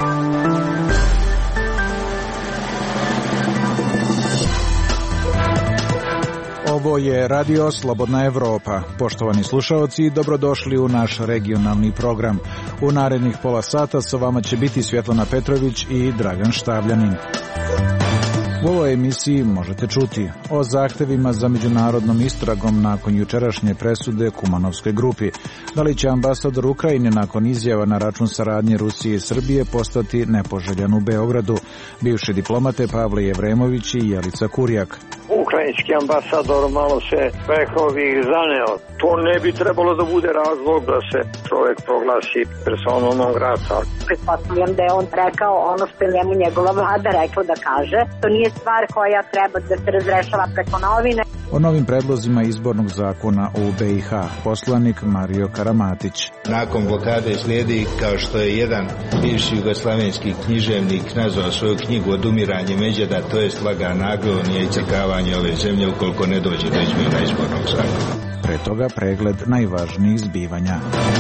Ovo je Radio Slobodna Evropa. Poštovani slušaoci, dobrodošli u naš regionalni program. U narednih pola sata sa vama će biti Svjetlana Petrović i Dragan Štavljanin. U ovoj emisiji možete čuti o zahtevima za međunarodnom istragom nakon jučerašnje presude Kumanovskoj grupi. Da li će ambasador Ukrajine nakon izjava na račun saradnje Rusije i Srbije postati nepoželjan u Beogradu? Bivši diplomate Pavle Jevremović i Jelica Kurjak. Ukrajinski ambasador malo se vehovi zaneo. To ne bi trebalo da bude razlog da se čovjek proglasi personom non grata. Pretpostavljam da je on rekao ono što je njemu njegova vlada rekla da kaže. To nije stvar koja treba da se razrešava preko novine. O novim predlozima izbornog zakona u BiH, poslanik Mario Karamatić. Nakon blokade slijedi, kao što je jedan bivši jugoslavenski književnik nazvao svoju knjigu Odumiranje Međeda, to je lagana agonija i crkavanje ove zemlje ukoliko ne dođe do izmjena izbornog zakona. Pre toga pregled najvažnijih zbivanja.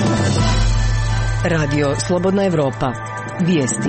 Radio Slobodna Evropa. Vijesti.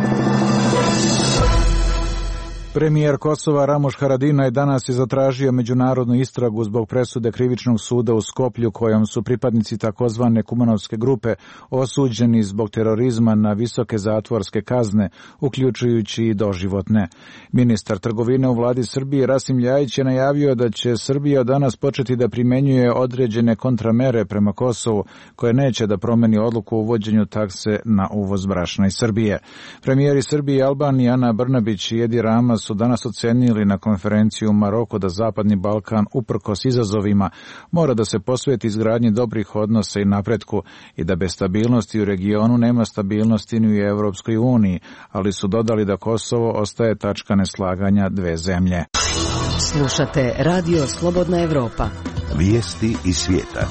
Premijer Kosova Ramuš Haradinaj danas je zatražio međunarodnu istragu zbog presude krivičnog suda u Skoplju kojom su pripadnici takozvane Kumanovske grupe osuđeni zbog terorizma na visoke zatvorske kazne, uključujući i doživotne. Ministar trgovine u vladi Srbije Rasim Ljajić je najavio da će Srbija danas početi da primenjuje određene kontramere prema Kosovu koje neće da promeni odluku o uvođenju takse na uvoz brašna iz Srbije. Premijeri Srbije i Albanije Ana Brnabić i Edi Rama su danas ocenili na konferenciji u Maroku da Zapadni Balkan, uprkos izazovima, mora da se posveti izgradnji dobrih odnosa i napretku i da bez stabilnosti u regionu nema stabilnosti ni u Evropskoj uniji, ali su dodali da Kosovo ostaje tačka neslaganja dve zemlje. Slušate Radio Slobodna Evropa. Vijesti iz svijeta.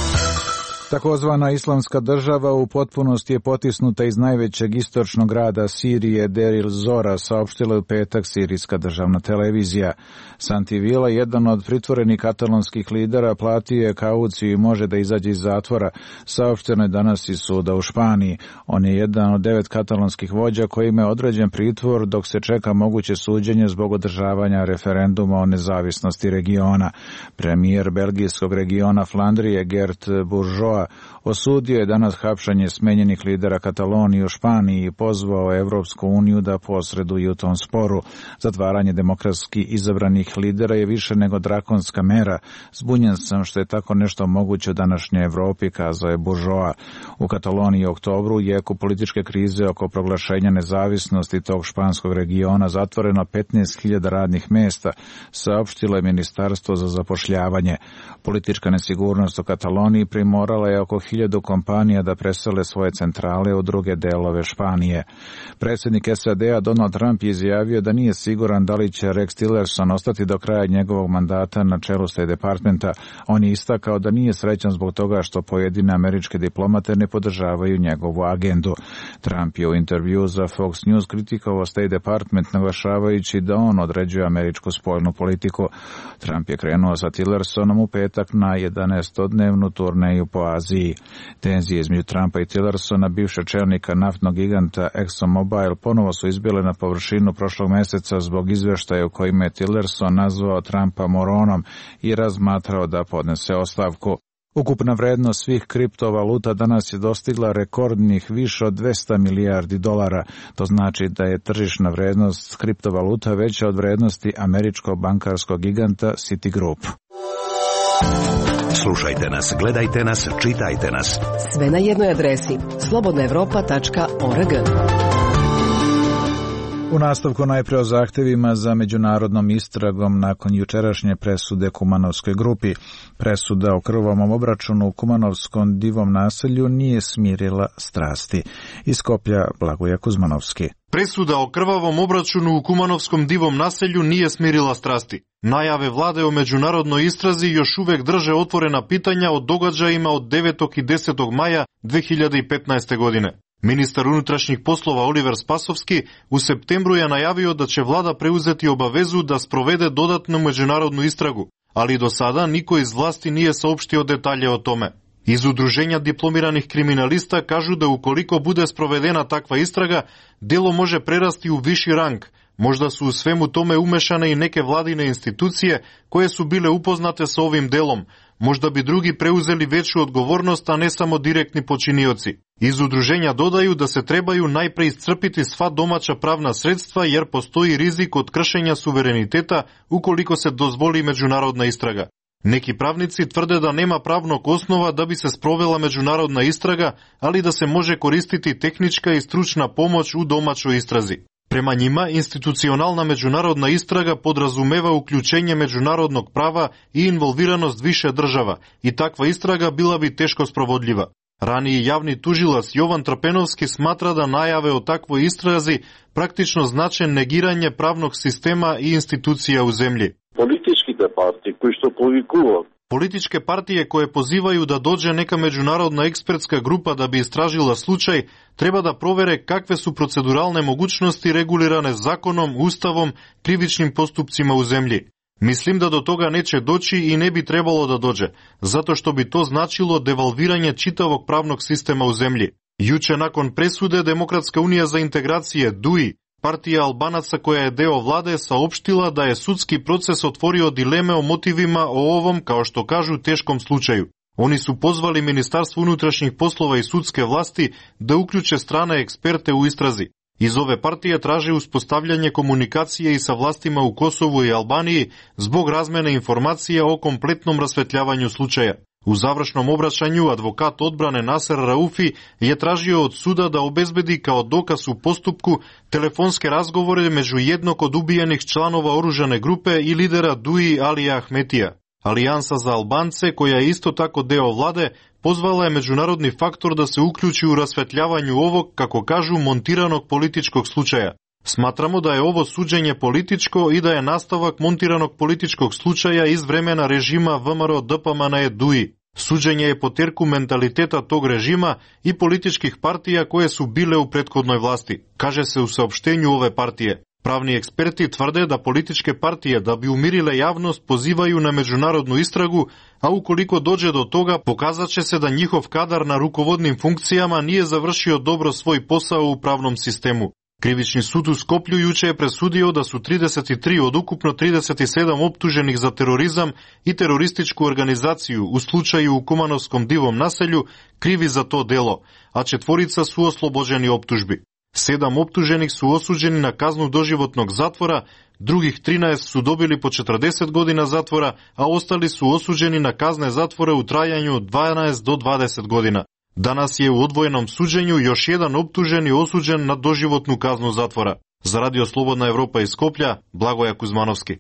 Takozvana Islamska država u potpunosti je potisnuta iz najvećeg istočnog grada Sirije, Deir Zora, saopštila je u petak sirijska državna televizija. Santi Vila, jedan od pritvorenih katalonskih lidera, platio je kauciju i može da izađe iz zatvora, saopšteno je danas iz suda u Španiji. On je jedan od 9 katalonskih vođa kojima je određen pritvor dok se čeka moguće suđenje zbog održavanja referenduma o nezavisnosti regiona. Premijer belgijskog regiona Flandrije Gert Bourgeois osudio je danas hapšanje smenjenih lidera Katalonije u Španiji i pozvao Evropsku uniju da posreduje u tom sporu. Zatvaranje demokratski izabranih lidera je više nego drakonska mera. Zbunjen sam što je tako nešto moguće u današnjoj Evropi, kazao je Bourgeois. U Kataloniji u oktobru, jeku političke krize oko proglašenja nezavisnosti tog španskog regiona, zatvoreno 15.000 radnih mesta, saopštilo je Ministarstvo za zapošljavanje. Politička nesigurnost u Kataloniji primorala je oko 1000 kompanija da presele svoje centrale u druge delove Španije. Predsjednik SAD-a Donald Trump je izjavio da nije siguran da li će Rex Tillerson ostati do kraja njegovog mandata na čelu State Departmenta. On je istakao da nije srećan zbog toga što pojedine američke diplomate ne podržavaju njegovu agendu. Trump je u intervju za Fox News kritikovao State Department, naglašavajući da on određuje američku spoljnu politiku. Trump je krenuo sa Tillersonom u petak na 11-dnevnu turneju po Aziji. Tenzije između Trumpa i Tillersona, bivšeg čelnika naftnog giganta ExxonMobil, ponovo su izbile na površinu prošlog meseca zbog izveštaja u kojima je Tillerson nazvao Trumpa moronom i razmatrao da podnese ostavku. Ukupna vrednost svih kriptovaluta danas je dostigla rekordnih više od 200 milijardi dolara. To znači da je tržišna vrednost kriptovaluta veća od vrednosti američkog bankarskog giganta Citigroup. Slušajte nas, gledajte nas, čitajte nas. Sve na jednoj adresi slobodnaevropa.org. U nastavku najpre o zahtevima za međunarodnom istragom nakon jučerašnje presude Kumanovskoj grupi. Presuda o krvavom obračunu u Kumanovskom divom naselju nije smirila strasti. Iz Skoplja Blagoje Kuzmanovski. Presuda o krvavom obračunu u Kumanovskom divom naselju nije smirila strasti. Najave vlade o međunarodnoj istrazi još uvek drže otvorena pitanja o događajima od 9. i 10. maja 2015. godine. Ministar unutrašnjih poslova Oliver Spasovski u septembru je najavio da će vlada preuzeti obavezu da sprovede dodatnu međunarodnu istragu, ali do sada niko iz vlasti nije saopštio detalje o tome. Iz Udruženja дипломираних криминалиста кажу да уколико буде спроведена таква истрага, дело може прерасти у виши ранг. Можда су у свему томе умешане и неке владине институције кои су биле упознате со овим делом. Можда би други преузели вечу одговорност, а не само директни починиоци. Из Удружења додају да се требају најпре исцрпити сва домача правна средства, јер постои ризик од кршење суверенитета уколико се дозволи меѓународна истрага. Неки правници тврде да нема правног основа да би се спровела меѓународна истрага, али да се може користити техничка и стручна помош у домачо истрази. Према нима, институционална меѓународна истрага подразумева уклучење меѓународног права и инволвираност више држава, и таква истрага била би тешко спроводлива. Рани јавни тужилаc Јован Трпеновски сматра да најаве о таквој истрази практично значен негирање правног система и институција у земји. Политичките партии кои што повикуваат, политичке партии кои позивају да доđe нека меѓународна експертска група да би истражила случај, треба да провере какве су процедуралне могуćности регулиране законом, уставом, кривичним поступцима у земји. Мислим да до тога нече доći и не би требало да доđe, затоа што би то значило девалвирање читавог правног система у земји. Јуче након пресуде Демократска унија за интеграција ДУИ, партија албанаца која е део владе, саопштила да е судски процес отворио дилеме о мотивима о овом, као што кажу, тешком случају. Они су позвали Министарство унутрашних послова и судске власти да уклуче страна експерте у истрази. Из ове партија тражи успостављање комуникација и са властима у Косово и Албанија због размена информација о комплетном расветљавању случаја. У завршном обрашању адвокат одбране Насер Рауфи ја тражио од суда да обезбеди као доказ у поступку телефонски разговори меѓу еднок од убиених чланова оружане групе и лидера ДУИ Алија Ахметија. Алијанса за албанце, која е исто тако део владе, позвала е меѓународни фактор да се уклучи у расветљавању овог, како кажу, монтираног политичког случаја. Сматрамо да е ово суđење политичко и да е наставак монтираног политичког случаја из време на режима ВМРО ДПМН ДУИ. Суđење е потерку менталитета тог режима и политичких партија кои су биле у претходној власти, каже се у саопштењу ове партije. Правни експерти тврде да политичке партije да би умириле јавност позивају на меѓународну истрагу, а уколико доđe до тога, показаче се да njihov кадар на руководним функцијама nije завршио добро свој посао у правном систему. Кривични суд у Скопју јуче е пресудио да су 33 од укупно 37 оптужених за тероризам и терористичку организацију у случају у Кумановском дивом населју криви за то дело, а 4 су ослобоđeni оптужби. 7 оптужених су осуđeni на казну доживотног затвора, других 13 су добили по 40 година затвора, а остали су осуđeni на казне затвора у трајању од 12 до 20 година. Данас е у одвоеном суđењу још еден оптужен и осуđен на доживотну казну затвора. За Радио Слободна Европа из Скопја, Благоја Кузмановски.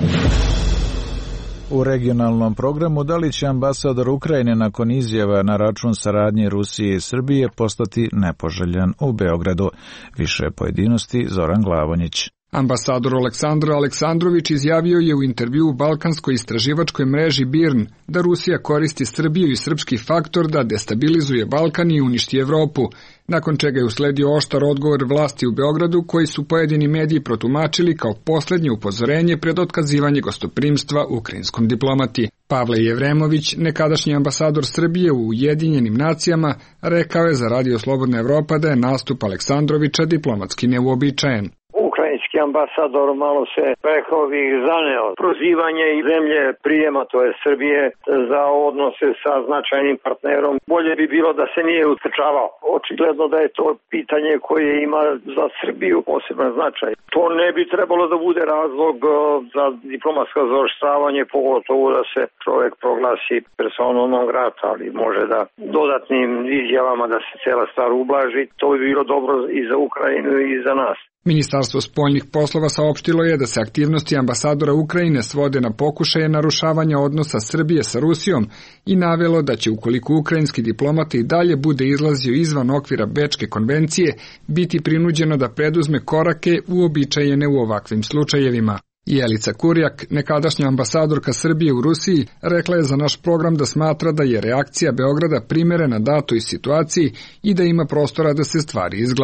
U regionalnom programu da li će ambasador Ukrajine nakon izjava na račun saradnje Rusije i Srbije postati nepoželjan u Beogradu? Više pojedinosti Zoran Glavonjić. Ambasador Aleksandar Aleksandrović izjavio je u intervjuu balkanskoj istraživačkoj mreži BIRN da Rusija koristi Srbiju i srpski faktor da destabilizuje Balkan i uništi Evropu, nakon čega je usledio oštar odgovor vlasti u Beogradu koji su pojedini mediji protumačili kao poslednje upozorenje pred otkazivanje gostoprimstva ukrajinskom diplomati. Pavle Jevremović, nekadašnji ambasador Srbije u Ujedinjenim nacijama, rekao je za Radio Slobodna Evropa da je nastup Aleksandrovića diplomatski neuobičajen. Ukrajinski ambasador malo se rekao bih zaneo prozivanje i zemlje prijema, to je Srbije, za odnose sa značajnim partnerom. Bolje bi bilo da se nije utrčavao. Očigledno da je to pitanje koje ima za Srbiju poseban značaj. To ne bi trebalo da bude razlog za diplomatsko zaoštravanje, pogotovo da se čovjek proglasi personom non grata, ali može da dodatnim izjavama da se cela stvar ublaži. To bi bilo dobro i za Ukrajinu i za nas. Ministarstvo spoljnih poslova saopštilo je da se aktivnosti ambasadora Ukrajine svode na pokušaje narušavanja odnosa Srbije sa Rusijom i navelo da će, ukoliko ukrajinski diplomata i dalje bude izlazio izvan okvira Bečke konvencije, biti prinuđeno da preduzme korake uobičajene u ovakvim slučajevima. Jelica Kurjak, nekadašnja ambasadorka Srbije u Rusiji, rekla je za naš program da smatra da je reakcija Beograda primerena datoj situaciji i da ima prostora da se stvari izglade.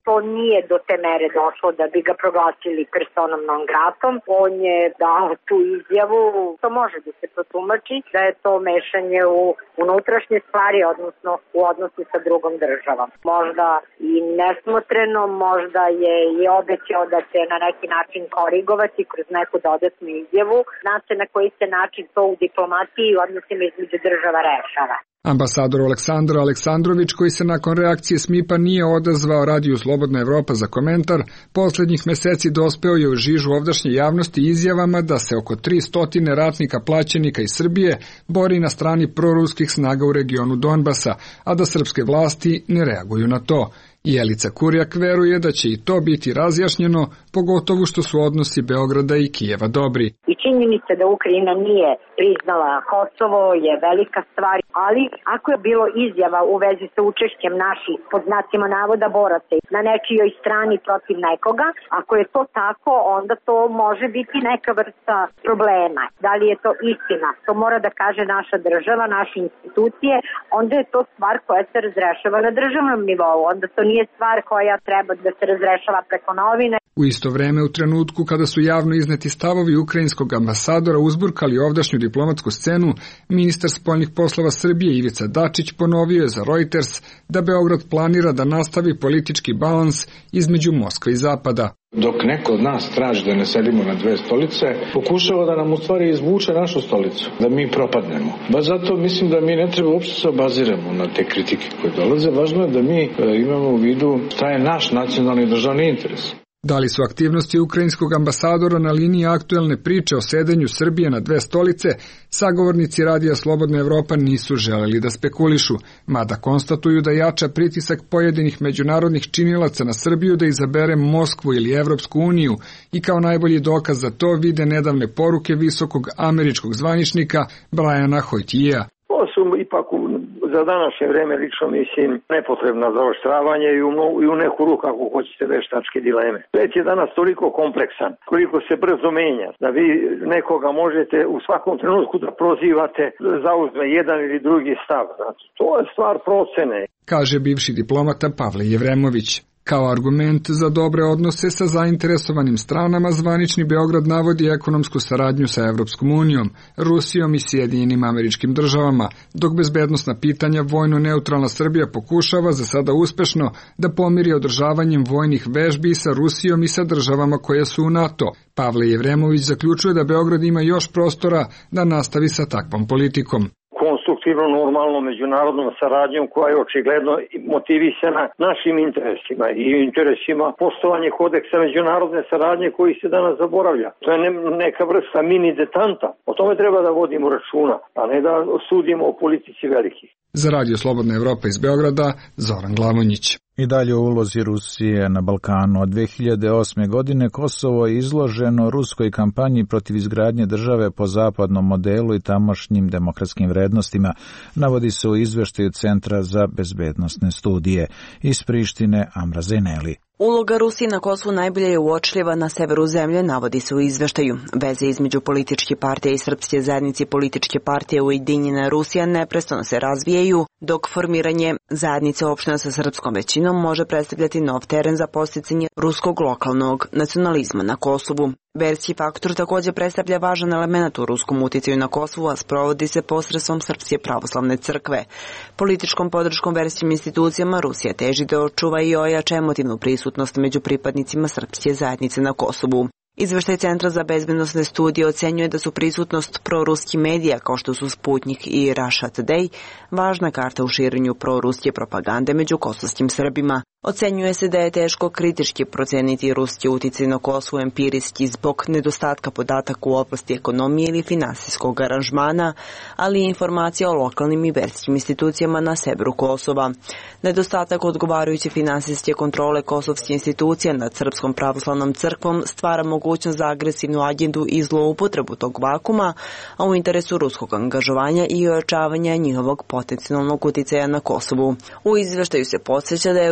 to nije do te mere došlo da bi ga proglasili personom non gratom. On je dao tu izjavu, to može da se protumači da je to mešanje u unutrašnje stvari, odnosno u odnosu sa drugom državom. Možda i nesmotreno, možda je i obećao da će na neki način korigovati kroz neku dodatnu izjavu. Zna se na koji se način to u diplomaciji i odnosima između država rešava. Ambasador Aleksandar Aleksandrović, koji se nakon reakcije SMIP-a nije odazvao Radiju Slobodna Evropa za komentar, poslednjih meseci dospeo je u žižu ovdašnje javnosti izjavama da se oko 300 ratnika plaćenika iz Srbije bori na strani proruskih snaga u regionu Donbasa, a da srpske vlasti ne reaguju na to. Jelica Kurjak veruje da će i to biti razjašnjeno, pogotovo što su odnosi Beograda i Kijeva dobri. I činjenica da Ukrajina nije priznala Kosovo je velika stvar, ali ako je bilo izjava u vezi sa učešćem naših, pod znacima navoda, boraca na nečijoj strani protiv nekoga, ako je to tako, onda to može biti neka vrsta problema. Da li je to istina? To mora da kaže naša država, naše institucije, onda je to stvar koja se razrešava na državnom nivou, onda to nije stvar koja treba da se razrešava preko novine. U isto vreme, u trenutku kada su javno izneti stavovi ukrajinskog ambasadora uzburkali ovdašnju diplomatsku scenu, ministar spoljnih poslova Srbije Ivica Dačić ponovio je za Reuters da Beograd planira da nastavi politički balans između Moskve i Zapada. Dok neko od nas traži da ne sedimo na dve stolice, pokušava da nam u stvari izvuče našu stolicu, da mi propadnemo. Baš zato mislim da mi ne treba uopšte se obaziramo na te kritike koje dolaze. Važno je da mi imamo u vidu šta je naš nacionalni državni interes. Da li su aktivnosti ukrajinskog ambasadora na liniji aktuelne priče o sedenju Srbije na dve stolice, sagovornici Radija Slobodna Evropa nisu želeli da spekulišu, mada konstatuju da jača pritisak pojedinih međunarodnih činilaca na Srbiju da izabere Moskvu ili Evropsku uniju i kao najbolji dokaz za to vide nedavne poruke visokog američkog zvaničnika Briana Hoytija. To su ipak za današnje vreme, lično mislim, nepotrebna zaoštravanje i u neku ruku, ako hoćete, veštačke dileme. Svet je danas toliko kompleksan, koliko se brzo menja, da vi nekoga možete u svakom trenutku da prozivate, zauzme jedan ili drugi stav. Znači, to je stvar procene. Kaže bivši diplomata Pavle Jevremović. Kao argument za dobre odnose sa zainteresovanim stranama, zvanični Beograd navodi ekonomsku saradnju sa Evropskom unijom, Rusijom i Sjedinjenim Američkim Državama, dok bezbednosna pitanja vojno neutralna Srbija pokušava za sada uspešno da pomiri održavanjem vojnih vežbi sa Rusijom i sa državama koje su u NATO. Pavle Jevremović zaključuje da Beograd ima još prostora da nastavi sa takvom politikom. Konstruktivno, normalno međunarodnom saradnjom koja je očigledno motivisana našim interesima i interesima poštovanje kodeksa međunarodne saradnje koji se danas zaboravlja. To je neka vrsta mini detanta. O tome treba da vodimo računa, a ne da sudimo o politici velikih. Za Radio Slobodna Evropa iz Beograda, Zoran Glavonjić. I dalje o ulozi Rusije na Balkanu. Od 2008. godine Kosovo je izloženo ruskoj kampanji protiv izgradnje države po zapadnom modelu i tamošnjim demokratskim vrednostima, navodi se u izveštaju Centra za bezbednosne studije. Iz Prištine, Amra Zeneli. Uloga Rusije na Kosovu najbolje je uočljiva na severu zemlje, navodi se u izveštaju. Veze između političke partije i srpske zajednice i političke partije Ujedinjena Rusija neprestano se razvijaju, dok formiranje zajednice opština sa srpskom većinom može predstavljati nov teren za posticanje ruskog lokalnog nacionalizma na Kosovu. Verski faktor također predstavlja važan element u ruskom uticaju na Kosovu, a sprovodi se posredstvom Srpske pravoslavne crkve. Političkom podrškom verskim institucijama Rusija teži da očuva i ojača emotivnu prisutnost među pripadnicima srpske zajednice na Kosovu. Izveštaj Centra za bezbednosne studije ocenjuje da su prisutnost proruskih medija kao što su Sputnik i Russia Today važna karta u širenju proruske propagande među kosovskim Srbima. Ocenjuje se da je teško kritički proceniti ruski uticaj na Kosovu empirijski zbog nedostatka podataka u oblasti ekonomije ili finansijskog aranžmana, ali i informacija o lokalnim i verskim institucijama na severu Kosova. Nedostatak odgovarajuće finansijske kontrole kosovskih institucija nad Srpskom pravoslavnom crkvom stvara mogućnost za agresivnu agendu i zloupotrebu tog vakuma, a u interesu ruskog angažovanja i ojačavanja njihovog potencijalnog uticaja na Kosovu. U izveštaju se podsjeća da je ruski uticaj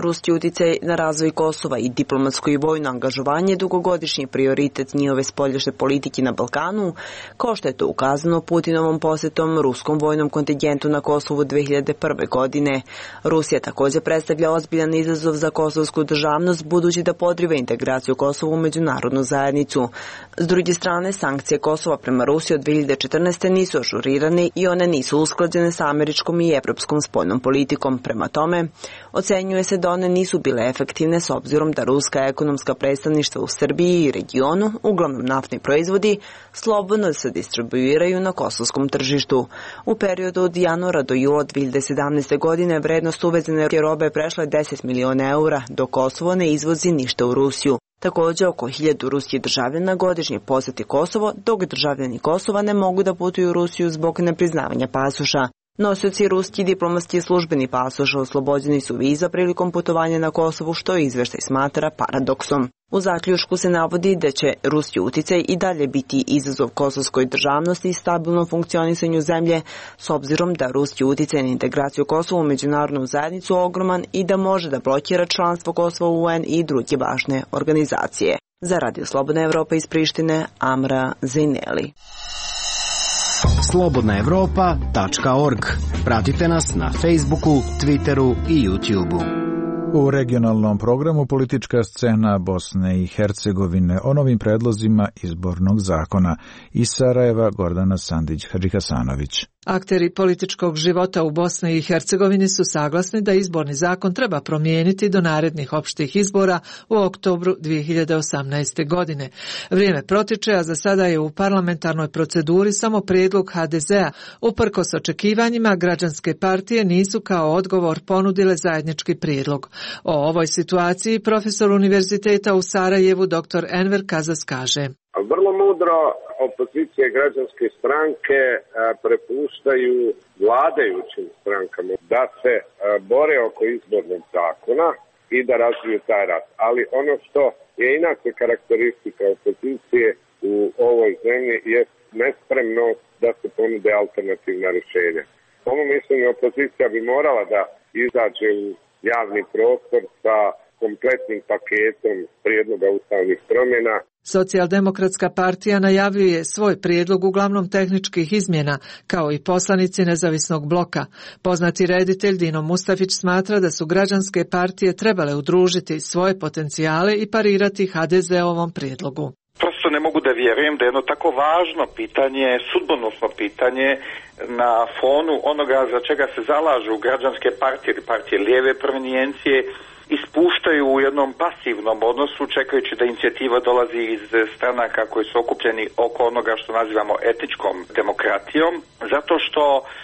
uticaj na razvoj Kosova i diplomatsko i vojno angažovanje dugogodišnji prioritet njihove spoljašnje politike na Balkanu, kao što je to ukazano Putinovom posjetom ruskom vojnom kontingentu na Kosovu 2001. godine. Rusija također predstavlja ozbiljan izazov za kosovsku državnost, budući da podriva integraciju Kosova u međunarodnu zajednicu. S druge strane, sankcije Kosova prema Rusiji od 2014. nisu ažurirane i one nisu usklađene sa američkom i evropskom spoljnom politikom. Prema tome, ocenjuje se da one nisu bile efektivne s obzirom da ruska ekonomska predstavništva u Srbiji i regionu, uglavnom naftni proizvodi, slobodno se distribuiraju na kosovskom tržištu. U periodu od januara do jula 2017. godine vrednost uvezene robe prešla je 10 miliona eura, dok Kosovo ne izvozi ništa u Rusiju. Također, oko 1000 ruskih državljana godišnje posjeti Kosovo, dok državljani Kosova ne mogu da putuju u Rusiju zbog nepriznavanja pasoša. Nosioci ruski diplomatski službeni pasoša oslobođeni su viza prilikom putovanja na Kosovu, što izveštaj smatra paradoksom. U zaključku se navodi da će ruski uticaj i dalje biti izazov kosovskoj državnosti i stabilnom funkcionisanju zemlje, s obzirom da ruski uticaj na integraciju Kosova u međunarodnu zajednicu ogroman i da može da blokira članstvo Kosova u UN i druge važne organizacije. Za Radio Slobodna Evropa iz Prištine, Amra Zejneli. slobodnaevropa.org. Pratite nas na Facebooku, Twitteru i YouTubeu. U regionalnom programu Politička scena Bosne i Hercegovine o novim predlozima izbornog zakona. Iz Sarajeva Gordana Sandić-Hadžihasanović. Akteri političkog života u Bosni i Hercegovini su saglasni da izborni zakon treba promijeniti do narednih opštih izbora u oktobru 2018. godine. Vrijeme protiče, a za sada je u parlamentarnoj proceduri samo prijedlog HDZ-a. Uprkos očekivanjima, građanske partije nisu kao odgovor ponudile zajednički prijedlog. O ovoj situaciji profesor Univerziteta u Sarajevu dr. Enver Kazas kaže: vrlo mudro opozicije građanske stranke prepuštaju vladajućim strankama da se bore oko izbornog zakona i da razviju taj rat. Ali ono što je inače karakteristika opozicije u ovoj zemlji je nespremnost da se ponude alternativna rješenja. Po mom mišljenju opozicija bi morala da izađe u javni prostor sa kompletnim paketom prijedloga ustavnih promjena. Socijaldemokratska partija najavljuje svoj prijedlog uglavnom tehničkih izmjena, kao i poslanici nezavisnog bloka. Poznati reditelj Dino Mustafić smatra da su građanske partije trebale udružiti svoje potencijale i parirati HDZ-ovom prijedlogu. Prosto ne mogu da vjerujem da jedno tako važno pitanje, sudbonosno pitanje, na fonu onoga za čega se zalažu građanske partije ili partije lijeve provenijencije, ispuštaju u jednom pasivnom odnosu, čekajući da inicijativa dolazi iz stranaka koji su okupljeni oko onoga što nazivamo etičkom demokratijom, zato što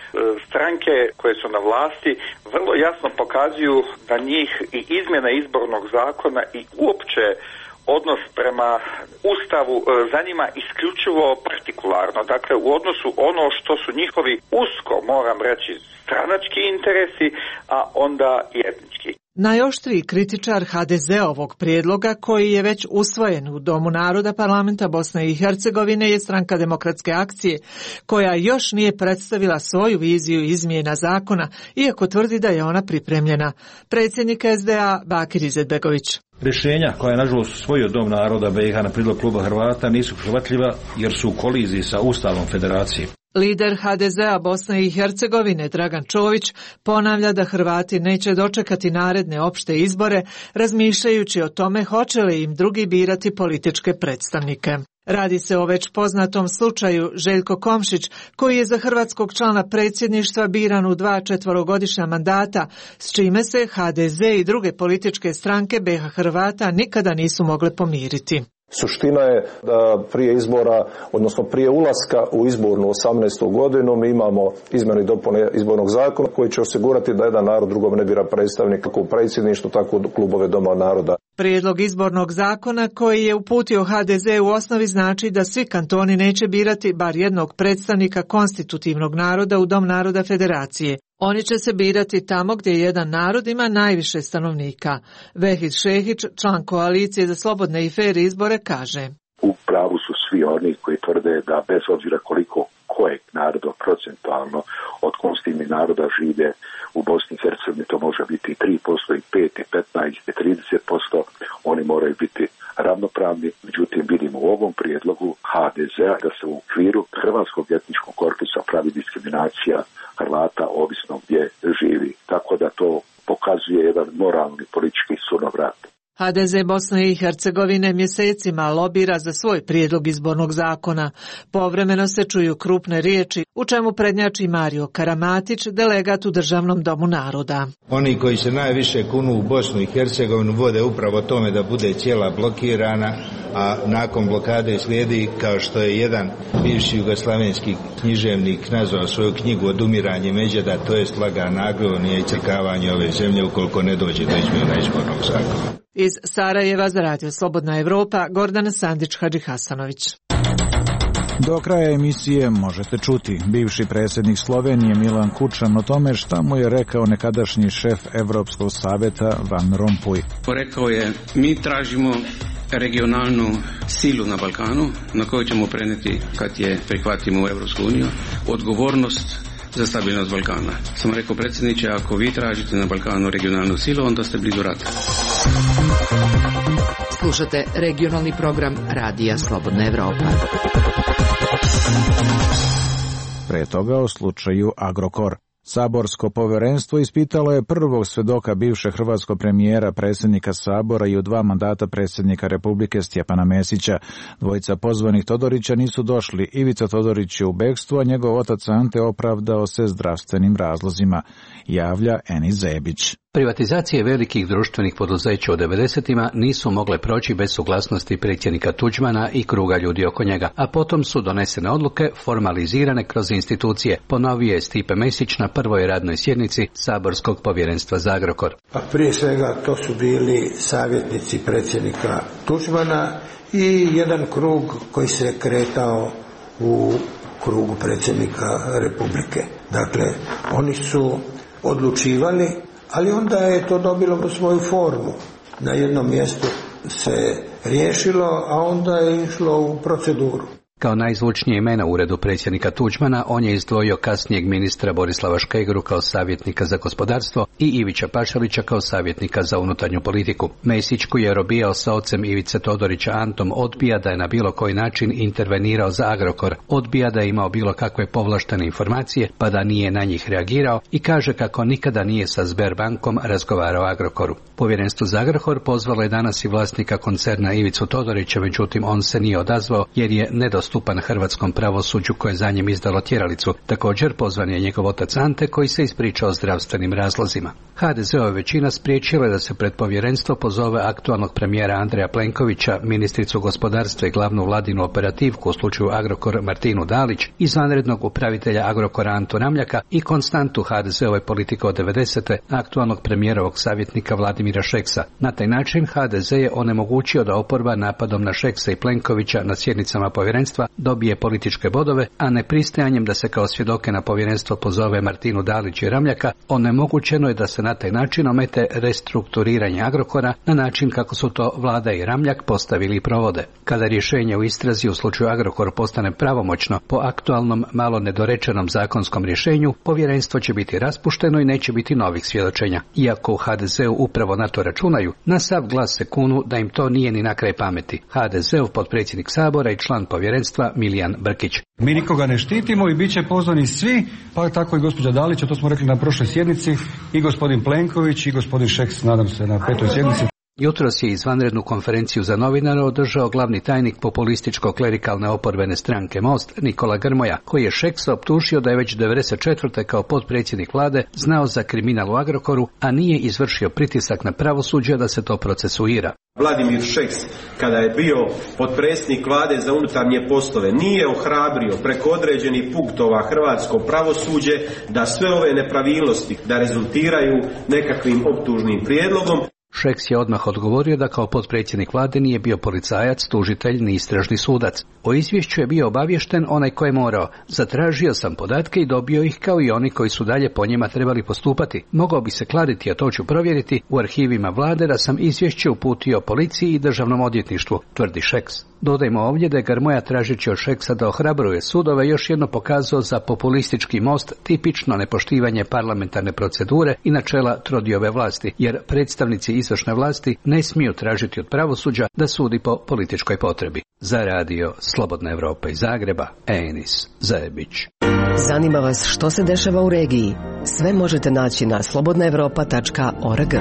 stranke koje su na vlasti vrlo jasno pokazuju da njih i izmjena izbornog zakona i uopće odnos prema Ustavu zanima isključivo partikularno. Dakle, u odnosu ono što su njihovi usko, moram reći, stranački interesi, a onda i etnički. Najoštriji kritičar HDZ-ovog prijedloga, koji je već usvojen u Domu naroda parlamenta Bosne i Hercegovine, je Stranka demokratske akcije, koja još nije predstavila svoju viziju izmjena zakona, iako tvrdi da je ona pripremljena. Predsjednik SDA Bakir Izetbegović. Rješenja koja je nažalost usvojio Dom naroda BiH na prijedlog kluba Hrvata nisu prihvatljiva jer su u koliziji sa Ustavom Federacije. Lider HDZ-a Bosne i Hercegovine Dragan Čović ponavlja da Hrvati neće dočekati naredne opšte izbore, razmišljajući o tome hoće li im drugi birati političke predstavnike. Radi se o već poznatom slučaju Željko Komšić, koji je za hrvatskog člana predsjedništva biran u 2 četverogodišnja mandata, s čime se HDZ i druge političke stranke BiH Hrvata nikada nisu mogle pomiriti. Suština je da prije izbora, odnosno prije ulaska u izbornu 18. godinu, mi imamo izmjene i dopune izbornog zakona koji će osigurati da jedan narod drugom ne bira predstavnik kako u predsjedništvu, tako u klubove Doma naroda. Prijedlog izbornog zakona koji je uputio HDZ u osnovi znači da svi kantoni neće birati bar jednog predstavnika konstitutivnog naroda u Dom naroda Federacije. Oni će se birati tamo gdje jedan narod ima najviše stanovnika. Vehid Šehić, član koalicije za slobodne i fer izbore, kaže: U pravu su svi oni koji tvrde da bez obzira koliko ko kojeg naroda procentualno od konstitutivnih naroda žive u Bosni i Hercegovini, to može biti 3%, i 5, i 15, i 30%, oni moraju biti ravnopravni. Međutim, vidimo u ovom prijedlogu HDZ-a da se u okviru hrvatskog etničkog korpusa pravi diskriminacija Hrvata ovisno gdje živi. Tako da to pokazuje jedan moralni politički sunovrat. HDZ Bosne i Hercegovine mjesecima lobira za svoj prijedlog izbornog zakona. Povremeno se čuju krupne riječi, u čemu prednjači Mario Karamatić, delegat u Državnom domu naroda. Oni koji se najviše kunu u Bosnu i Hercegovinu vode upravo tome da bude cijela blokirana, a nakon blokade slijedi, kao što je jedan bivši jugoslavenski književnik nazvao svoju knjigu Odumiranje Međeda, to jest lagana agonija i crkavanje ove zemlje ukoliko ne dođe do izmjena izbornog zakona. Iz Sarajeva za Radio Slobodna Evropa, Gordana Sandić-Hadžihasanović. Do kraja emisije možete čuti bivši predsjednik Slovenije Milan Kučan o tome šta mu je rekao nekadašnji šef Evropskog savjeta Van Rompuy. Rekao je, mi tražimo regionalnu silu na Balkanu na koju ćemo preneti kad je prihvatimo u Evropsku uniju odgovornost za stabilnost Balkana. Sam rekao, predsjedniče, ako vi tražite na Balkanu regionalnu silu, onda ste blizu rata. Slušate regionalni program Radija Slobodna Evropa. Pre toga o slučaju Agrokor. Saborsko povjerenstvo ispitalo je prvog svedoka bivšeg hrvatskog premijera, predsjednika Sabora i u 2 mandata predsjednika Republike Stjepana Mesića. Dvojica pozvanih Todorića nisu došli. Ivica Todorić je u bekstvu, a njegov otac Ante opravdao se zdravstvenim razlozima, javlja Eni Zebić. Privatizacije velikih društvenih poduzeća u 90-ima nisu mogle proći bez suglasnosti predsjednika Tuđmana i kruga ljudi oko njega, a potom su donesene odluke formalizirane kroz institucije, ponovio je Stipe Mesić na prvoj radnoj sjednici Saborskog povjerenstva za Agrokor. Pa prije svega to su bili savjetnici predsjednika Tuđmana i jedan krug koji se kretao u krugu predsjednika Republike. Dakle, oni su odlučivali, ali onda je to dobilo svoju formu. Na jednom mjestu se riješilo, a onda je išlo u proceduru. Kao najzvučnije imena u uredu predsjednika Tuđmana, on je izdvojio kasnijeg ministra Borislava Škegru kao savjetnika za gospodarstvo i Ivića Pašalića kao savjetnika za unutarnju politiku. Mesić, koji je robijao sa ocem Ivice Todorića Antom, odbija da je na bilo koji način intervenirao za Agrokor, odbija da je imao bilo kakve povlaštene informacije, pa da nije na njih reagirao i kaže kako nikada nije sa Sberbankom razgovarao o Agrokoru. Povjerenstvo za Agrokor pozvalo je danas i vlasnika koncerna Ivicu Todorića, međutim on se nije odazvao jer je nedostupan hrvatskom pravosuđu koje za njim izdalo tjeralicu. Također pozvan je njegov otac Ante, koji se ispričao o zdravstvenim razlozima. HDZ-ova većina spriječila je da se pred povjerenstvo pozove aktualnog premijera Andreja Plenkovića, ministricu gospodarstva i glavnu vladinu operativku u slučaju Agrokor Martinu Dalić, izvanrednog upravitelja Agrokora Antu Ramljaka i konstantu HDZ-ove politike od 90. aktualnog premijerovog savjetnika Vladimira Šeksa. Na taj način HDZ je onemogućio da oporba napadom na Šeksa i Plenkovića na sjednicama povjerenstva dobije političke bodove, a nepristajanjem da se kao svjedoke na povjerenstvo pozove Martinu Dalić i Ramljaka, onemogućeno je da se na taj način omete restrukturiranje Agrokora na način kako su to Vlada i Ramljak postavili i provode. Kada rješenje u istrazi u slučaju Agrokor postane pravomoćno po aktualnom, malo nedorečenom zakonskom rješenju, povjerenstvo će biti raspušteno i neće biti novih svjedočenja. Iako u HDZ-u upravo na to računaju, na sav glas se kunu da im to nije ni na kraj pameti. HDZ-ov potpredsjednik Sabora i član povjerenstva Milijan Brkić. Mi nikoga ne štitimo i bit će pozvani svi, pa tako i gospođa Dalić, a to smo rekli na prošloj sjednici, i gospodin Plenković i gospodin Šeks, nadam se, na 5. sjednici. Jutros je izvanrednu konferenciju za novinare održao glavni tajnik populističko-klerikalne oporbene stranke Most, Nikola Grmoja, koji je Šeksa optužio da je već 1994. kao potpredsjednik vlade znao za kriminal u Agrokoru, a nije izvršio pritisak na pravosuđe da se to procesuira. Vladimir Šeks, kada je bio potpredsjednik vlade za unutarnje poslove, nije ohrabrio preko određenih punktova hrvatsko pravosuđe da sve ove nepravilnosti da rezultiraju nekakvim optužnim prijedlogom. Šeks je odmah odgovorio da kao potpredsjednik vlade nije bio policajac, tužitelj ni istražni sudac. O izvješću je bio obaviješten onaj ko je morao. Zatražio sam podatke i dobio ih kao i oni koji su dalje po njima trebali postupati. Mogao bi se kladiti, a to ću provjeriti, u arhivima vlade da sam izvješće uputio policiji i državnom odvjetništvu, tvrdi Šeks. Dodajmo ovdje da je Grmoja tražeći od Šeksa da ohrabruje sudove još jedno pokazao za populistički most tipično nepoštivanje parlamentarne procedure i načela trodiobe vlasti, jer predstavnici izvršne vlasti ne smiju tražiti od pravosuđa da sudi po političkoj potrebi. Za radio Slobodna Evropa iz Zagreba, Enis Zajebić. Zanima vas što se dešava u regiji? Sve možete naći na slobodnaevropa.org.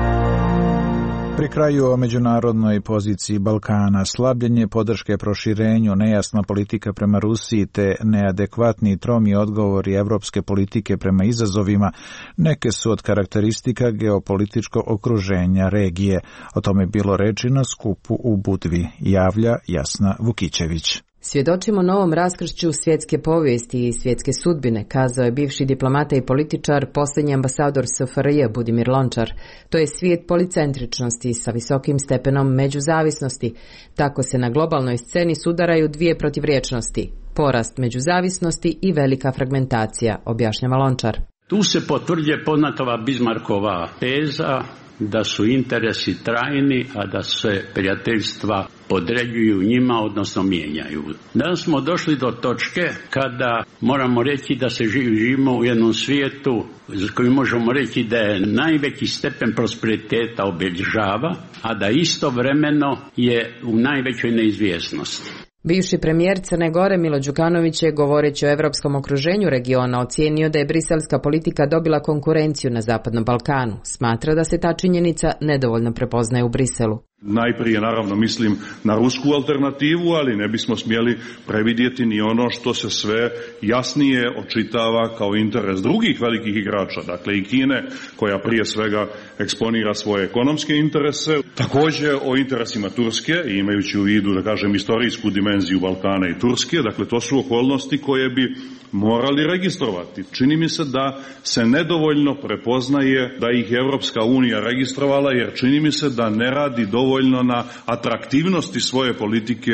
Pri kraju o međunarodnoj poziciji Balkana, slabljenje podrške proširenju, nejasna politika prema Rusiji te neadekvatni i tromi odgovori evropske politike prema izazovima neke su od karakteristika geopolitičkog okruženja regije. O tome je bilo reči na skupu u Budvi, javlja Jasna Vukićević. Svjedočimo novom raskršću svjetske povijesti i svjetske sudbine, kazao je bivši diplomata i političar, posljednji ambasador SFRJ Budimir Lončar. To je svijet policentričnosti sa visokim stepenom međuzavisnosti. Tako se na globalnoj sceni sudaraju dvije protivrječnosti, porast međuzavisnosti i velika fragmentacija, objašnjava Lončar. Tu se potvrđuje poznatova Bismarckova teza da su interesi trajni, a da se prijateljstva podređuju njima, odnosno mijenjaju. Danas smo došli do točke kada moramo reći da se živimo u jednom svijetu za koji možemo reći da je najveći stepen prosperiteta obilježava, a da istovremeno je u najvećoj neizvjesnosti. Bivši premijer Crne Gore Milo Đukanović je, govoreći o europskom okruženju regiona, ocijenio da je briselska politika dobila konkurenciju na Zapadnom Balkanu. Smatra da se ta činjenica nedovoljno prepoznaje u Briselu. Najprije naravno mislim na rusku alternativu, ali ne bismo smjeli previdjeti ni ono što se sve jasnije očitava kao interes drugih velikih igrača, dakle i Kine, koja prije svega eksponira svoje ekonomske interese, također o interesima Turske, imajući u vidu, da kažem, istorijsku dimenziju Balkana i Turske, dakle to su okolnosti koje bi morali registrovati. Čini mi se da se nedovoljno prepoznaje da ih je Europska unija registrovala, jer čini mi se da ne radi dovoljno na atraktivnosti svoje politike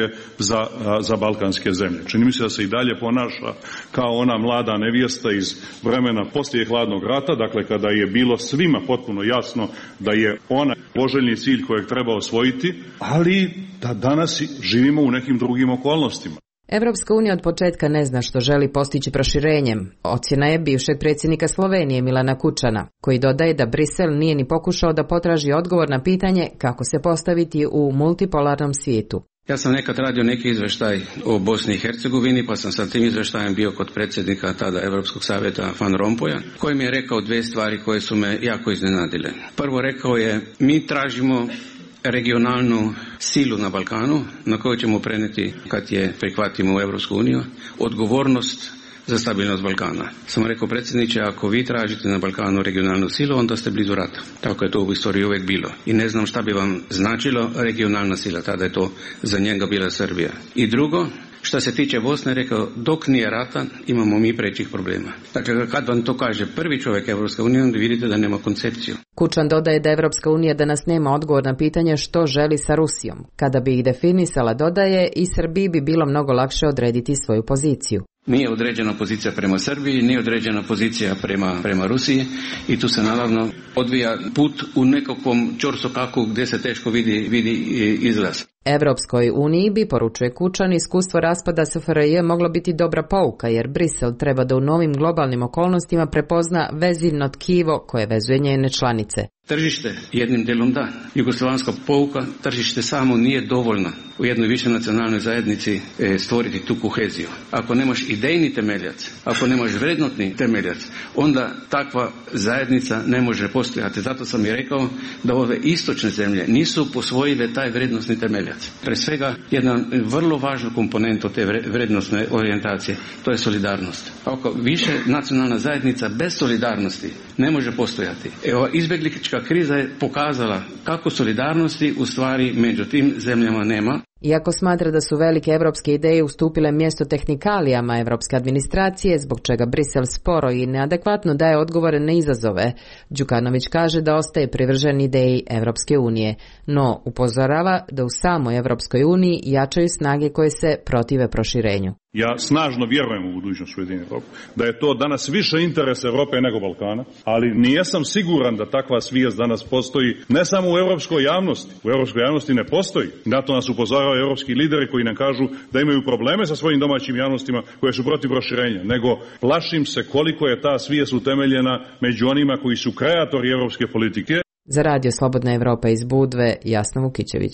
za balkanske zemlje. Čini mi se da se i dalje ponaša kao ona mlada nevjesta iz vremena poslije hladnog rata, dakle kada je bilo svima potpuno jasno da je ona poželjni cilj kojeg treba osvojiti, ali da danas živimo u nekim drugim okolnostima. Evropska unija od početka ne zna što želi postići proširenjem. Ocjena je bivšeg predsjednika Slovenije Milana Kučana, koji dodaje da Brisel nije ni pokušao da potraži odgovor na pitanje kako se postaviti u multipolarnom svijetu. Ja sam nekad radio neki izveštaj o Bosni i Hercegovini, pa sam sa tim izveštajem bio kod predsjednika tada Europskog savjeta Van Rompuya, koji mi je rekao dvije stvari koje su me jako iznenadile. Prvo, rekao je, mi tražimo regionalnu silu na Balkanu na koju ćemo prenijeti, kad je prihvatimo u Europsku uniju, odgovornost za stabilnost Balkana. Sam rekao, predsjedniče, ako vi tražite na Balkanu regionalnu silu, onda ste blizu rata. Tako je to u istoriji uvijek bilo. I ne znam šta bi vam značilo regionalna sila, tada je to za njega bila Srbija. I drugo, što se tiče Bosne, rekao, dok nije rata, imamo mi prećih problema. Dakle, kad vam to kaže prvi čovjek Evropske unije, onda vidite da nema koncepciju. Kučan dodaje da Evropska unija danas nema odgovor na pitanje što želi sa Rusijom. Kada bi ih definisala, dodaje, i Srbiji bi bilo mnogo lakše odrediti svoju poziciju. Nije određena pozicija prema Srbiji, nije određena pozicija prema Rusiji i tu se naravno odvija put u nekakvom ćorsokaku gdje se teško vidi izlaz. Evropskoj uniji bi, poručuje Kučan, iskustvo raspada SFRJ moglo biti dobra pouka, jer Brisel treba da u novim globalnim okolnostima prepozna vezivno tkivo koje vezuje njene članice. Tržište jednim dijelom da. Jugoslavanska pouka, tržište samo nije dovoljno u jednoj višenacionalnoj zajednici stvoriti tu koheziju. Ako nemaš idejni temeljac, ako nemaš vrednotni temeljac, onda takva zajednica ne može postojati. Zato sam i rekao da ove istočne zemlje nisu posvojile taj vrednostni temeljac. Pre svega, jedna vrlo važna komponenta te vrednostne orijentacije, to je solidarnost. Ako više nacionalna zajednica bez solidarnosti ne može postojati. Evo, izbjeglička kriza je pokazala kako solidarnosti u stvari među tim zemljama nema. Iako smatra da su velike evropske ideje ustupile mjesto tehnikalijama evropske administracije, zbog čega Brisel sporo i neadekvatno daje odgovore na izazove, Đukanović kaže da ostaje privržen ideji Evropske unije, no upozorava da u samoj Evropskoj uniji jačaju snage koje se protive proširenju. Ja snažno vjerujem u budućnost Ujedinjene Evrope, da je to danas više interes Evrope nego Balkana, ali nijesam siguran da takva svijest danas postoji ne samo u europskoj javnosti. U europskoj javnosti ne postoji. Na to nas upozoravaju europski lideri koji nam kažu da imaju probleme sa svojim domaćim javnostima koje su protiv proširenja, nego plašim se koliko je ta svijest utemeljena među onima koji su kreatori europske politike. Za Radio Slobodna Evropa iz Budve, Jasna Vukićević.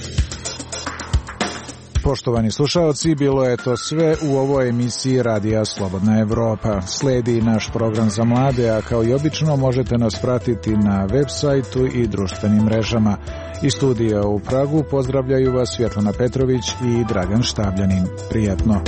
Poštovani slušaoci, bilo je to sve u ovoj emisiji Radija Slobodna Evropa. Slijedi naš program za mlade, a kao i obično možete nas pratiti na web sajtu i društvenim mrežama. Iz studija u Pragu pozdravljaju vas Svjetlana Petrović i Dragan Štabljanin. Prijatno.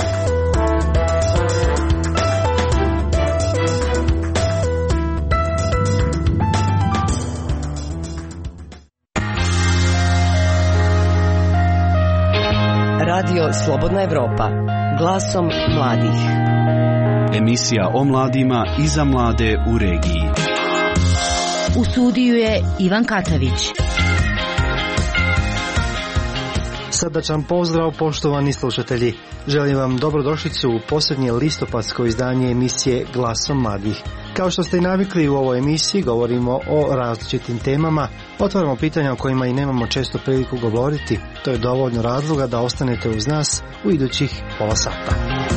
Radio Slobodna Evropa, glasom mladih. Emisija o mladima i za mlade u regiji. U studiju je Ivan Katavić. Srdačan pozdrav, poštovani slušatelji. Želim vam dobrodošlicu u posljednje listopadsko izdanje emisije Glasom mladih. Kao što ste i navikli, u ovoj emisiji govorimo o različitim temama, otvaramo pitanja o kojima i nemamo često priliku govoriti. To je dovoljno razloga da ostanete uz nas u idućih pola sata.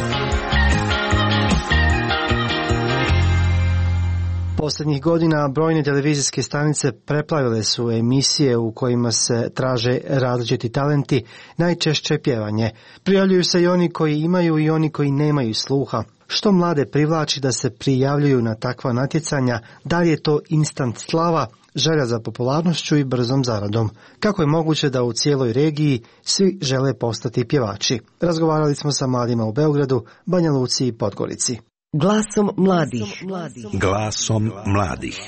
Posljednjih godina brojne televizijske stanice preplavile su emisije u kojima se traže različiti talenti, najčešće pjevanje. Prijavljuju se i oni koji imaju i oni koji nemaju sluha. Što mlade privlači da se prijavljuju na takva natjecanja? Da li je to instant slava, želja za popularnošću i brzom zaradom? Kako je moguće da u cijeloj regiji svi žele postati pjevači? Razgovarali smo sa mladima u Beogradu, Banja Luci i Podgorici. Glasom mladih. Glasom mladih.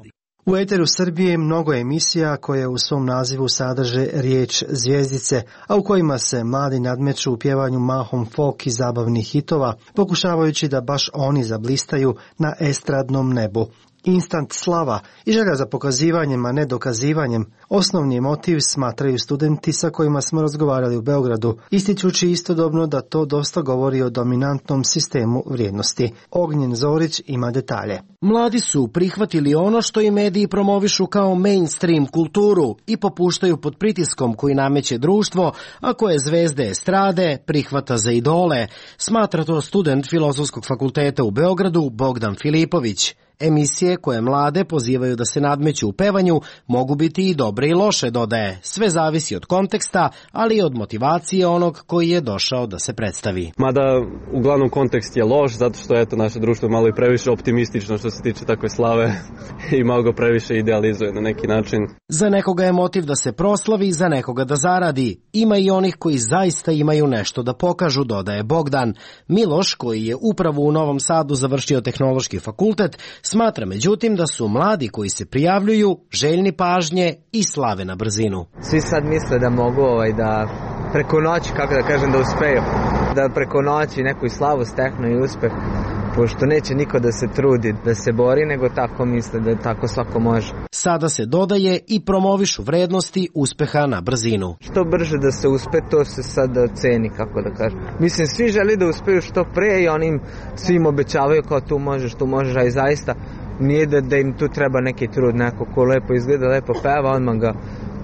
U eteru Srbije mnogo je emisija koje u svom nazivu sadrže riječ zvjezdice, a u kojima se mladi nadmeću u pjevanju mahom folk i zabavnih hitova, pokušavajući da baš oni zablistaju na estradnom nebu. Instant slava i želja za pokazivanjem, a ne dokazivanjem, osnovni motiv smatraju studenti sa kojima smo razgovarali u Beogradu, ističući istodobno da to dosta govori o dominantnom sistemu vrijednosti. Ognjen Zorić ima detalje. Mladi su prihvatili ono što i mediji promovišu kao mainstream kulturu i popuštaju pod pritiskom koji nameće društvo, a koje zvezde estrade prihvata za idole, smatra to student Filozofskog fakulteta u Beogradu Bogdan Filipović. Emisije koje mlade pozivaju da se nadmeću u pevanju mogu biti i dobre i loše, dodaje. Sve zavisi od konteksta, ali i od motivacije onog koji je došao da se predstavi. Mada uglavnom kontekst je loš, zato što eto naše društvo malo i previše optimistično što se tiče takve slave i malo ga previše idealizuje na neki način. Za nekoga je motiv da se proslavi, za nekoga da zaradi. Ima i onih koji zaista imaju nešto da pokažu, dodaje Bogdan. Miloš, koji je upravo u Novom Sadu završio tehnološki fakultet, smatra međutim da su mladi koji se prijavljuju željni pažnje i slave na brzinu. Svi sad misle da mogu da preko noći, kako da kažem, da uspeju, da preko noći neku slavu steknu i uspeh, pošto neće niko da se trudi da se bori, nego tako misle da tako svako može. Sada se dodaje i promovišu vrednosti uspeha na brzinu. Što brže da se uspe, to se sad ceni, kako da kažem. Mislim, svi želi da uspeju što pre i oni im svim obećavaju kao tu možeš, a i zaista nije da im tu treba neki trud, neko ko lepo izgleda, lepo peva, odmah ga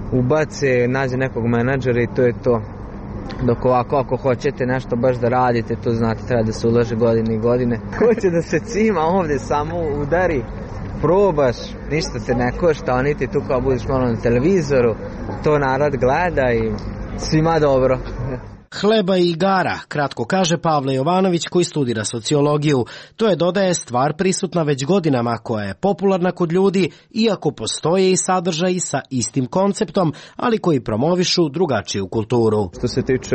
ubace, nađe nekog menadžera i to je to. Dok ovako, ako hoćete nešto baš da radite, to znate, treba da se ulaže godine i godine. Ko će da se cima ovdje, samo udari, probaš, ništa te ne košta, a niti tu kao budiš malo na televizoru, to narod gleda i svima dobro. Hleba i igara, kratko kaže Pavle Jovanović koji studira sociologiju. To je, dodaje, stvar prisutna već godinama koja je popularna kod ljudi, iako postoje i sadržaji sa istim konceptom, ali koji promovišu drugačiju kulturu. Što se tiče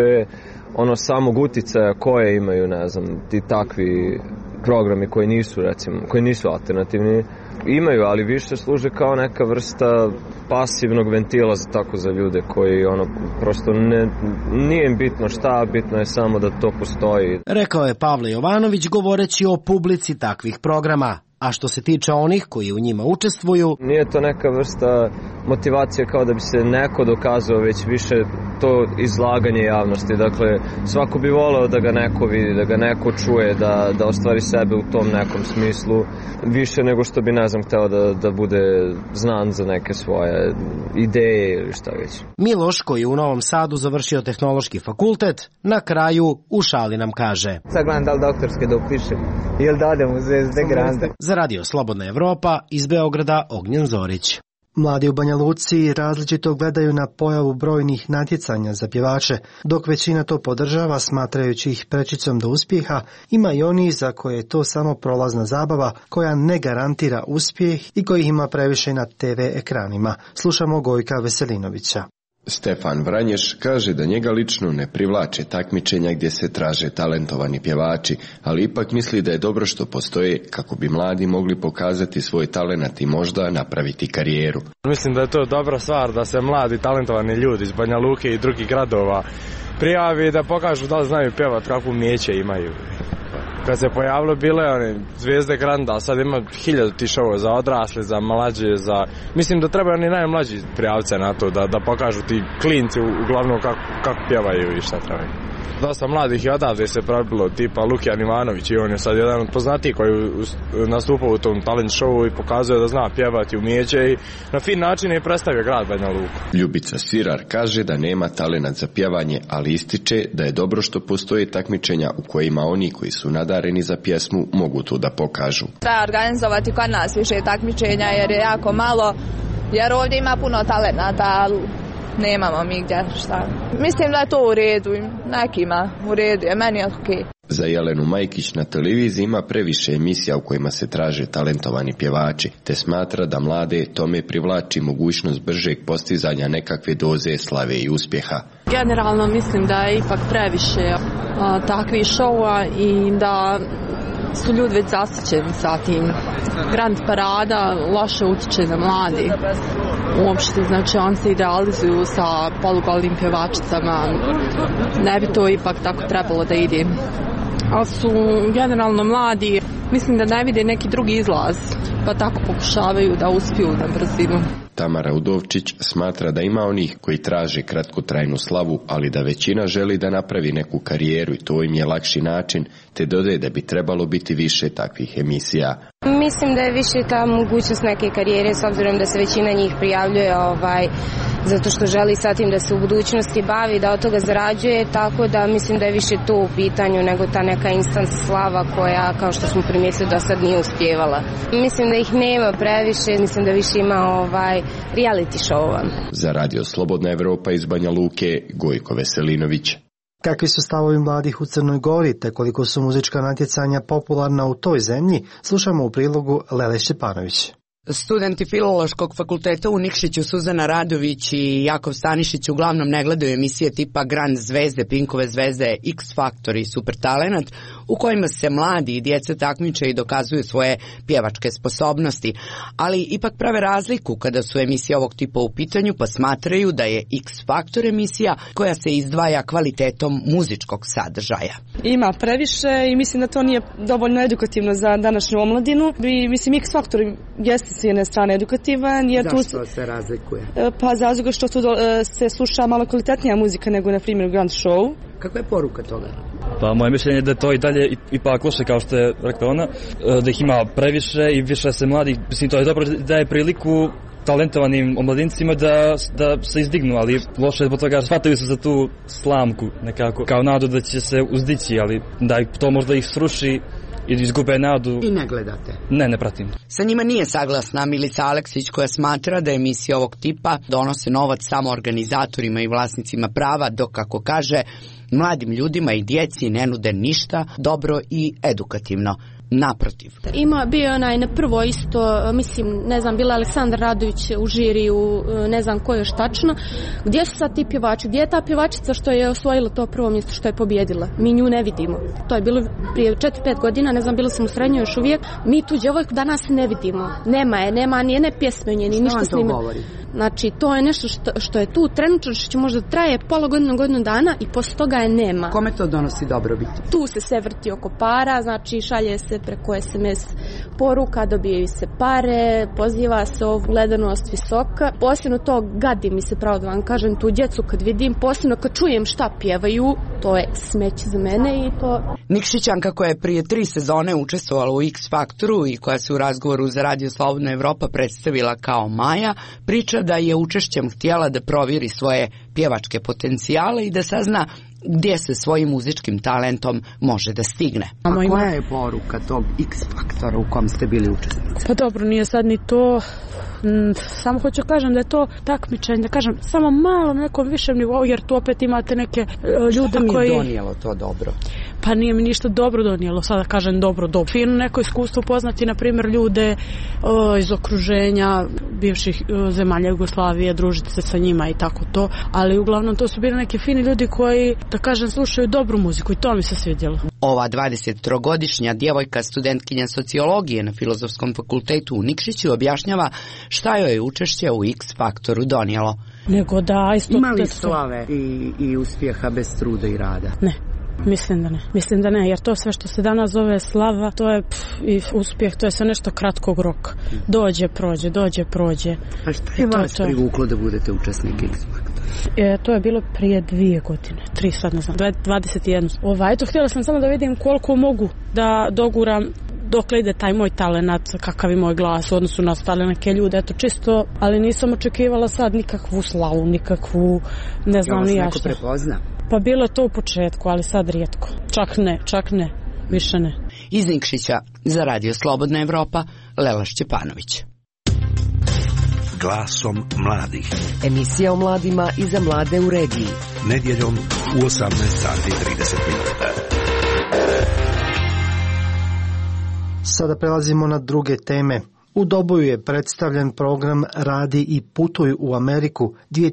samog uticaja koje imaju, ne znam, ti takvi programi koji nisu, recimo, koji nisu alternativni, imaju, ali više služe kao neka vrsta pasivnog ventila za ljude koji prosto nije im bitno šta, bitno je samo da to postoji. Rekao je Pavle Jovanović govoreći o publici takvih programa. A što se tiče onih koji u njima učestvuju, nije to neka vrsta motivacija kao da bi se neko dokazao, već više to izlaganje javnosti. Dakle, svako bi voleo da ga neko vidi, da ga neko čuje, da ostvari sebe u tom nekom smislu, više nego što bi, ne znam, hteo da bude znan za neke svoje ideje ili šta već. Miloš, koji je u Novom Sadu završio tehnološki fakultet, na kraju u šali nam kaže: sad gledam da li doktorske da upišem ili da odem u Zvezde Grande. Za Radio Slobodna Evropa iz Beograda Ognjen Zorić. Mladi u Banja Luci različito gledaju na pojavu brojnih natjecanja za pjevače, dok većina to podržava smatrajući ih prečicom do uspjeha, ima i oni za koje je to samo prolazna zabava koja ne garantira uspjeh i kojih ima previše na TV ekranima. Slušamo Gojka Veselinovića. Stefan Vranješ kaže da njega lično ne privlače takmičenja gdje se traže talentovani pjevači, ali ipak misli da je dobro što postoje kako bi mladi mogli pokazati svoj talenat i možda napraviti karijeru. Mislim da je to dobra stvar da se mladi talentovani ljudi iz Banja Luke i drugih gradova prijavi da pokažu da li znaju pjevati, kakvu umijeće imaju. Kad se pojavilo bile Zvezde Granda, sad ima 1000 ti šova za odrasli, za mlađe, mislim da trebaju oni najmlađi prijavce na to, da pokažu ti klinci uglavnom kako pjevaju i šta trebaju. Dosta mladih i odavde se probilo, tipa Lukijan Ivanović, i on je sad jedan od poznatijih koji nastupao u tom talent showu i pokazuje da zna pjevati, umijeće i na fin način je predstavio grad Banja Luku. Ljubica Sirar kaže da nema talenat za pjevanje, ali ističe da je dobro što postoje takmičenja u kojima oni koji su nadareni za pjesmu mogu to da pokažu. Treba organizovati kod nas više takmičenja jer je jako malo, jer ovdje ima puno talenata, ali nemamo mi gdje šta. Mislim da je to u redu, nekima u redu, je meni ok. Za Jelenu Majkić na televiziji ima previše emisija u kojima se traže talentovani pjevači, te smatra da mlade tome privlači mogućnost bržeg postizanja nekakve doze slave i uspjeha. Generalno mislim da je ipak previše takvih šova i da su ljudi već zasićeni sa tim. Grand parada loše utiče na mladi. Uopšte, znači oni se idealizuju sa polugolim pjevačicama. Ne bi to ipak tako trebalo da ide. Ali su generalno mladi, mislim da ne vide neki drugi izlaz, pa tako pokušavaju da uspiju na brzinu. Tamara Udovčić smatra da ima onih koji traže kratkotrajnu slavu, ali da većina želi da napravi neku karijeru i to im je lakši način, te dodaje da bi trebalo biti više takvih emisija. Mislim da je više ta mogućnost neke karijere, s obzirom da se većina njih prijavljuje zato što želi sa tim da se u budućnosti bavi, da od toga zarađuje, tako da mislim da je više to u pitanju nego ta neka instant slava koja, kao što smo primijetili, do sad nije uspjevala. Mislim da ih nema previše, mislim da više ima reality show-ova. Za Radio Slobodna Evropa iz Banja Luke, Gojko Veselinović. Kakvi su stavovi mladih u Crnoj Gori, te koliko su muzička natjecanja popularna u toj zemlji, slušamo u prilogu Lele Šćepanović. Studenti Filološkog fakulteta u Nikšiću Suzana Radović i Jakov Stanišić uglavnom ne gledaju emisije tipa Grand Zvezde, Pinkove zvezde, X Factor i Super Talent, u kojima se mladi i djeca takmiče i dokazuju svoje pjevačke sposobnosti, ali ipak prave razliku kada su emisije ovog tipa u pitanju, pa smatraju da je X Factor emisija koja se izdvaja kvalitetom muzičkog sadržaja. Ima previše i mislim da to nije dovoljno edukativno za današnju omladinu. Mislim, X Factor jeste s jedne strane edukativan. Zašto se razlikuje? Pa zato što tu se sluša malo kvalitetnija muzika nego na primjer Grand Show. Kakva je poruka toga? Pa moje mišljenje je da to i dalje ipak loše, kao što je rekla ona, da ih ima previše i više se mladi, mislim to je dobro da je priliku talentovanim omladincima da se izdignu, ali loše je zbog toga shvataju se za tu slamku nekako, kao nadu da će se uzdići, ali da to možda ih sruši i izgube nadu. I ne gledate? Ne pratim. Sa njima nije saglasna Milica Aleksić, koja smatra da emisije ovog tipa donose novac samo organizatorima i vlasnicima prava, dok, kako kaže, mladim ljudima i djeci ne nude ništa dobro i edukativno. Naprotiv. Bio na prvo isto, mislim, ne znam, bila Aleksandar Radović u žiriju, ne znam ko još tačno. Gdje su sad ti pjevači? Gdje je ta pjevačica što je osvojila to prvo mjesto, što je pobjedila? Mi nju ne vidimo. To je bilo prije 4-5 godina, ne znam, bila sam u srednjoj još uvijek. Mi tu djevojku danas ne vidimo. Nema nijedne pjesme, ni ništa snima. Što govori? Znači, to je nešto što je tu trenutno, što će možda traje pola godinu dana i poslije toga je nema. Kome to donosi dobrobit? Tu se sve vrti oko para, znači šalje se se preko SMS poruka, dobijaju se pare, poziva se o gledanost visoka. Posebno to gadi mi se, pravo da vam kažem, tu djecu kad vidim, posebno kad čujem šta pjevaju, to je smeće za mene i to... Nikšićanka koja je prije 3 sezone učestvovala u X Faktoru i koja se u razgovoru za Radio Slobodna Evropa predstavila kao Maja, priča da je učešćem htjela da provjeri svoje pjevačke potencijale i da sazna gdje se svojim muzičkim talentom može da stigne. A koja je poruka tog X Faktora u kom ste bili učesnici? Pa dobro, nije sad ni to, samo hoću kažem da je to takmičenje, da kažem samo malo na nekom višem nivou, jer tu opet imate neke ljude koji... Što mi je donijelo to dobro? Pa nije mi ništa dobro donijelo, sada kažem dobro. Fino neko iskustvo poznati, na primjer, ljude iz okruženja bivših zemalja Jugoslavije, družiti se sa njima i tako to, ali uglavnom to su bili neki fini ljudi koji, da kažem, slušaju dobru muziku i to mi se svidjelo. Ova 23-godišnja djevojka, studentkinja sociologije na Filozofskom fakultetu u Nikšiću, objašnjava šta joj je učešće u X Faktoru donijelo. Nego da isto... Ima li slave i uspjeha bez truda i rada? Ne. Mislim da ne, jer to sve što se danas zove slava, to je i uspjeh, to je sve nešto kratkog roka. Dođe, prođe. A šta je vas privuklo da budete učesnik X Faktora? To je bilo prije 2 godine, 3 sad ne znam, 21. Eto, htjela sam samo da vidim koliko mogu da doguram dokle ide taj moj talenat, kakav je moj glas u odnosu na ostale neke ljude, eto čisto, ali nisam očekivala sad nikakvu slavu, nikakvu, ne znam ni ja šta. Neko prepozna? Pa bilo je to u početku, ali sad rijetko. Čak ne, više ne. Iz Nikšića za Radio Slobodna Evropa, Lela Šćepanović. Glasom mladih. Emisija o mladima i za mlade u regiji. Nedjeljom u 18:30. Sada prelazimo na druge teme. U Doboju je predstavljen program Radi i putuj u Ameriku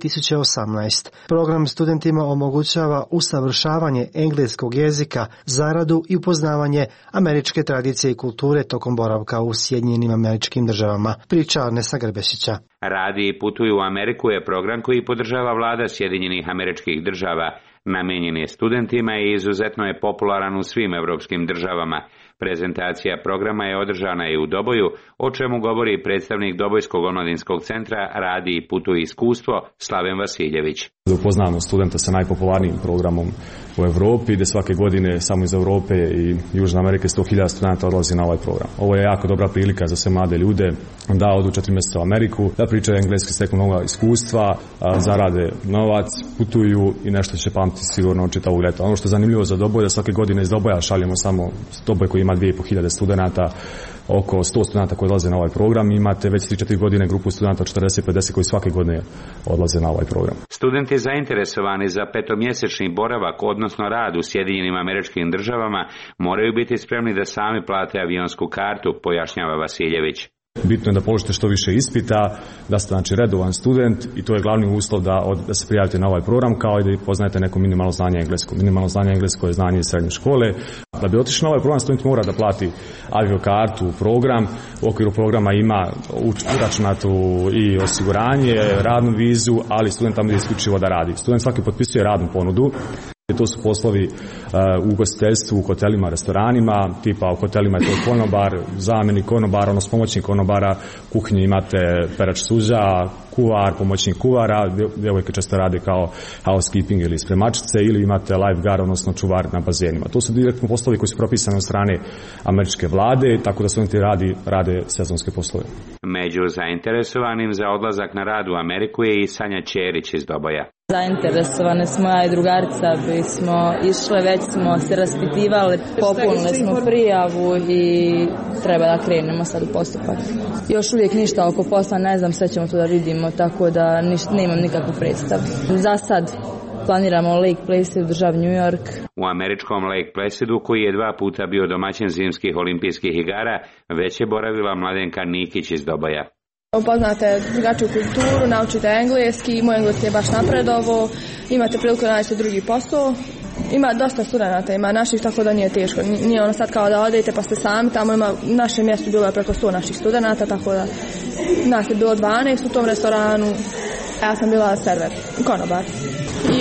2018. Program studentima omogućava usavršavanje engleskog jezika, zaradu i upoznavanje američke tradicije i kulture tokom boravka u Sjedinjenim Američkim Državama. Priča Arnesa Grbešića. Radi i putuj u Ameriku je program koji podržava vlada Sjedinjenih Američkih Država. Namijenjen je studentima i izuzetno je popularan u svim evropskim državama. Prezentacija programa je održana i u Doboju, o čemu govori predstavnik Dobojskog omladinskog centra Radi i putuj iskustvo Slaven Vasiljević. Upoznamo studenta sa najpopularnijim programom u Europi, gdje svake godine samo iz Europe i Južne Amerike 100.000 studenta odlazi na ovaj program. Ovo je jako dobra prilika za sve mlade ljude da odu 4 mjeseca u Ameriku, da pričaju engleski, steknu nova iskustva, zarade novac, putuju i nešto će pamtiti sigurno od čitavog ljeta. Ono što je zanimljivo za Doboj je da svake godine iz Doboja šaljemo samo Doboj koji ima 2.500 studenta, oko 100 studenta koji odlaze na ovaj program. Imate već 3-4 godine grupu studenta 40-50 koji svake godine odlaze na ovaj program. Studenti zainteresovani za 5-mjesečni boravak, odnosno rad u Sjedinjenim Američkim Državama, moraju biti spremni da sami plate avionsku kartu, pojašnjava Vasiljević. Bitno je da položite što više ispita, da ste znači redovan student i to je glavni uslov da se prijavite na ovaj program, kao i da poznajete neko minimalno znanje engleskog. Minimalno znanje engleskog je znanje iz srednje škole. Da bi otišli na ovaj program, student mora da plati aviokartu u program. U okviru programa ima uračunatu i osiguranje, radnu vizu, ali student tamo je isključivo da radi. Student svaki potpisuje radnu ponudu. To su poslovi u ugostiteljstvu, u hotelima, restoranima, tipa u hotelima je to konobar, zamjenik konobara, odnosno pomoćnik konobara, u kuhinji imate perač suđa, kuvar, pomoćnik kuvara, djevojke često rade kao housekeeping ili spremačice, ili imate lifeguard, odnosno čuvar na bazenima. To su direktno poslovi koji su propisani od strane američke vlade, tako da studenti rade sezonske poslove. Među zainteresovanim za odlazak na rad u Ameriku je i Sanja Ćerić iz Doboja. Zainteresovane smo, ja i drugarica bismo išle, već smo se raspitivali, popunili smo prijavu i treba da krenemo sad u postupak. Još uvijek ništa oko posla, ne znam, sve ćemo to da vidimo, tako da nemam nikakvu predstavu. Za sad planiramo Lake Placid u državi New York. U američkom Lake Placidu, koji je 2 puta bio domaćin zimskih olimpijskih igara, već je boravila Mladenka Nikić iz Doboja. Upoznate drugačiju kulturu, naučite engleski, moj engleski je baš napredovo, imate priliku da nađete drugi posao. Ima dosta studenata, ima naših, tako da nije teško. Nije ono sad kao da odete pa ste sami, tamo ima, u našem mjestu bilo je preko 100 naših studenata, tako da nas je bilo 12 u tom restoranu, a ja sam bila server, konobar. I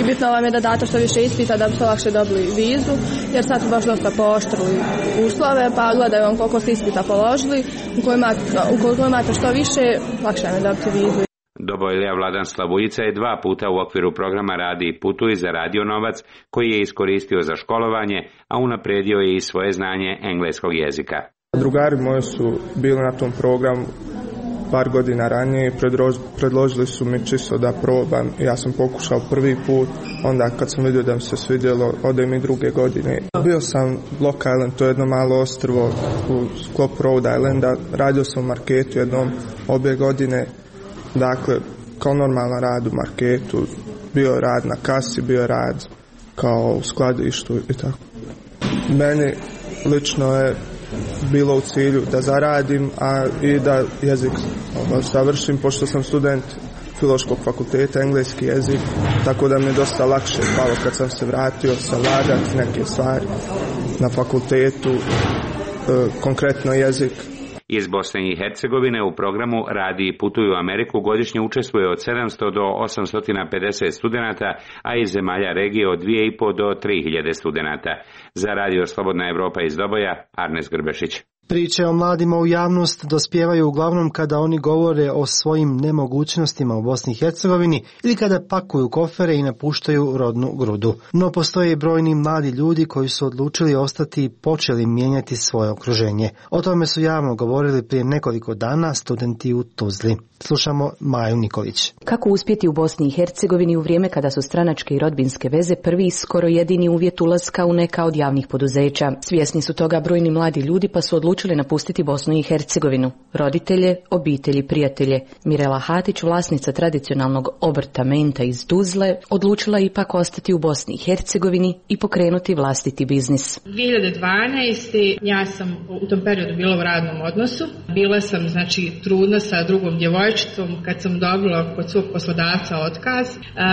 i bitno vam je da date što više ispita da bi se lakše dobili vizu, jer sad su baš dosta pooštrili uslove, pa gledaju vam koliko ste ispita položili, ukoliko imate što više, lakše vam je dobiti vizu. Dobojlija Vladan Slavujica je 2 puta u okviru programa Radi i putuj zaradio novac koji je iskoristio za školovanje, a unapredio je i svoje znanje engleskog jezika. Drugari moji su bili na tom programu par godina ranije i predložili su mi čisto da probam. Ja sam pokušao prvi put, onda kad sam vidio da mi se svidjelo, odem i druge godine. Bio sam Block Island, to je jedno malo ostrvo u sklopu Rhode Islanda. Radio sam u marketu jednom obje godine. Dakle, kao normalan rad u marketu, bio rad na kasi, bio rad kao u skladištu i tako. Meni lično je bilo u cilju da zaradim, a i da jezik savršim, pošto sam student Filološkog fakulteta, engleski jezik, tako da mi je dosta lakše palo kad sam se vratio savladati neke stvari na fakultetu, konkretno jezik. Iz Bosne i Hercegovine u programu Radi i putuj u Ameriku godišnje učestvuje od 700 do 850 studenata, a iz zemalja regije od 2.500 do 3.000 studenata. Za Radio Slobodna Evropa iz Doboja, Arnes Grbešić. Priče o mladima u javnost dospijevaju uglavnom kada oni govore o svojim nemogućnostima u Bosni i Hercegovini ili kada pakuju kofere i napuštaju rodnu grudu. No postoje i brojni mladi ljudi koji su odlučili ostati i počeli mijenjati svoje okruženje. O tome su javno govorili prije nekoliko dana studenti u Tuzli. Slušamo Maju Nikolić. Kako uspjeti u Bosni i Hercegovini u vrijeme kada su stranačke i rodbinske veze prvi i skoro jedini uvjet ulaska u neka od javnih poduzeća? Svjesni su toga brojni mladi ljudi pa su odlučili napustiti Bosnu i Hercegovinu. Roditelje, obitelji, prijatelje. Mirela Hatić, vlasnica tradicionalnog obrta Menta iz Tuzle, odlučila ipak ostati u Bosni i Hercegovini i pokrenuti vlastiti biznis. 2012. ja sam u tom periodu bila u radnom odnosu. Bila sam trudna sa drugom djevojčicom kad sam dobila kod svog poslodavca otkaz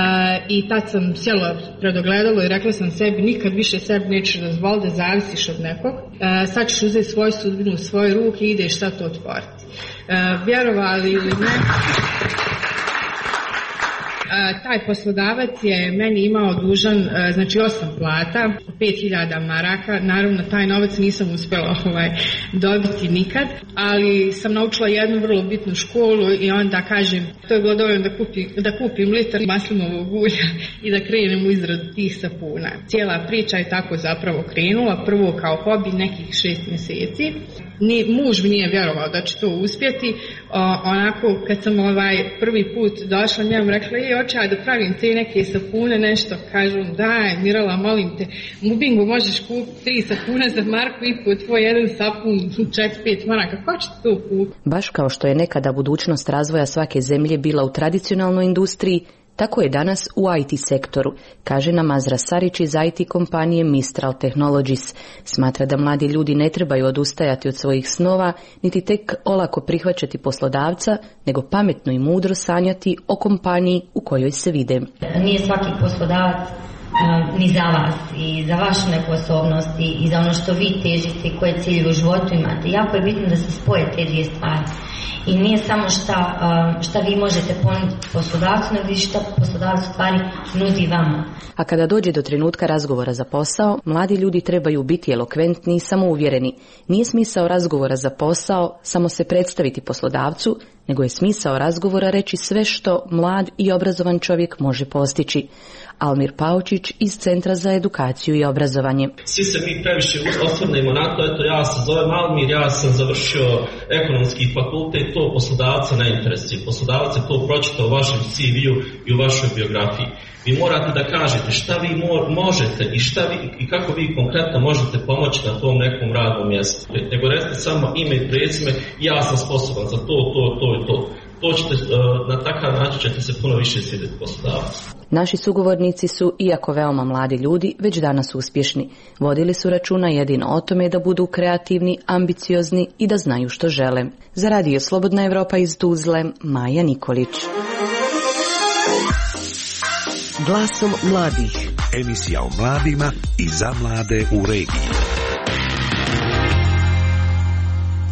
i tad sam sjela pred ogledalo i rekla sam sebi nikad više sebi nećeš dozvoliti da zavisiš od nekog. Sad ćeš uzeti svoju sudbinu u svoje ruke i ideš šta to otvoriti. Vjerovali ili ne, taj poslodavac je meni imao dužan 8 plata, 5.000 maraka. Naravno taj novac nisam uspjela dobiti nikad, ali sam naučila jednu vrlo bitnu školu i onda kažem to je bilo dovoljno da kupim litar maslinovog ulja i da krenem u izradu tih sapuna. Cijela priča je tako zapravo krenula, prvo kao hobi nekih 6 mjeseci. Muž mi nije vjerovao da će to uspjeti. Onako kad sam prvi put došla njemu rekla oče, da pravim te neke sapune, nešto, kažu, daj, Mirala, molim te, u Bingu možeš kupiti 3 sapuna za marku i po tvoj jedan sapun 4-5 maraka, ko će to kupiti? Baš kao što je nekada budućnost razvoja svake zemlje bila u tradicionalnoj industriji, tako je danas u IT sektoru, kaže nam Mazra Sarić iz IT kompanije Mistral Technologies. Smatra da mladi ljudi ne trebaju odustajati od svojih snova, niti tek olako prihvaćati poslodavca, nego pametno i mudro sanjati o kompaniji u kojoj se vide. Nije svaki poslodavac ni za vas i za vašu neposobnosti i za ono što vi težite i koje cilje u životu imate. Jako je bitno da se spoje te dvije stvari. I nije samo šta vi možete ponuditi poslodavcu, nego šta poslodavac stvari nudi vama. A kada dođe do trenutka razgovora za posao, mladi ljudi trebaju biti elokventni i samouvjereni. Nije smisao razgovora za posao samo se predstaviti poslodavcu, nego je smisao razgovora reći sve što mlad i obrazovan čovjek može postići. Almir Paučić iz Centra za edukaciju i obrazovanje. Svi se mi previše osvrnemo na to, eto ja se zovem Almir, ja sam završio ekonomski fakultet, to poslodavca ne interesuje. Poslodavac je to pročitao u vašem CV-u i u vašoj biografiji. Vi morate da kažete šta vi možete i kako vi konkretno možete pomoći na tom nekom radnom mjestu. Nego recite samo ime i prezime, ja sam sposoban za to i to. To ćete, na takav način ćete se puno više svidjeti poslodavcu. Naši sugovornici su, iako veoma mladi ljudi, već danas uspješni. Vodili su računa jedino o tome da budu kreativni, ambiciozni i da znaju što žele. Za Radio Slobodna Evropa iz Tuzle, Maja Nikolić. Glasom mladih. Emisija o mladima i za mlade u regiji.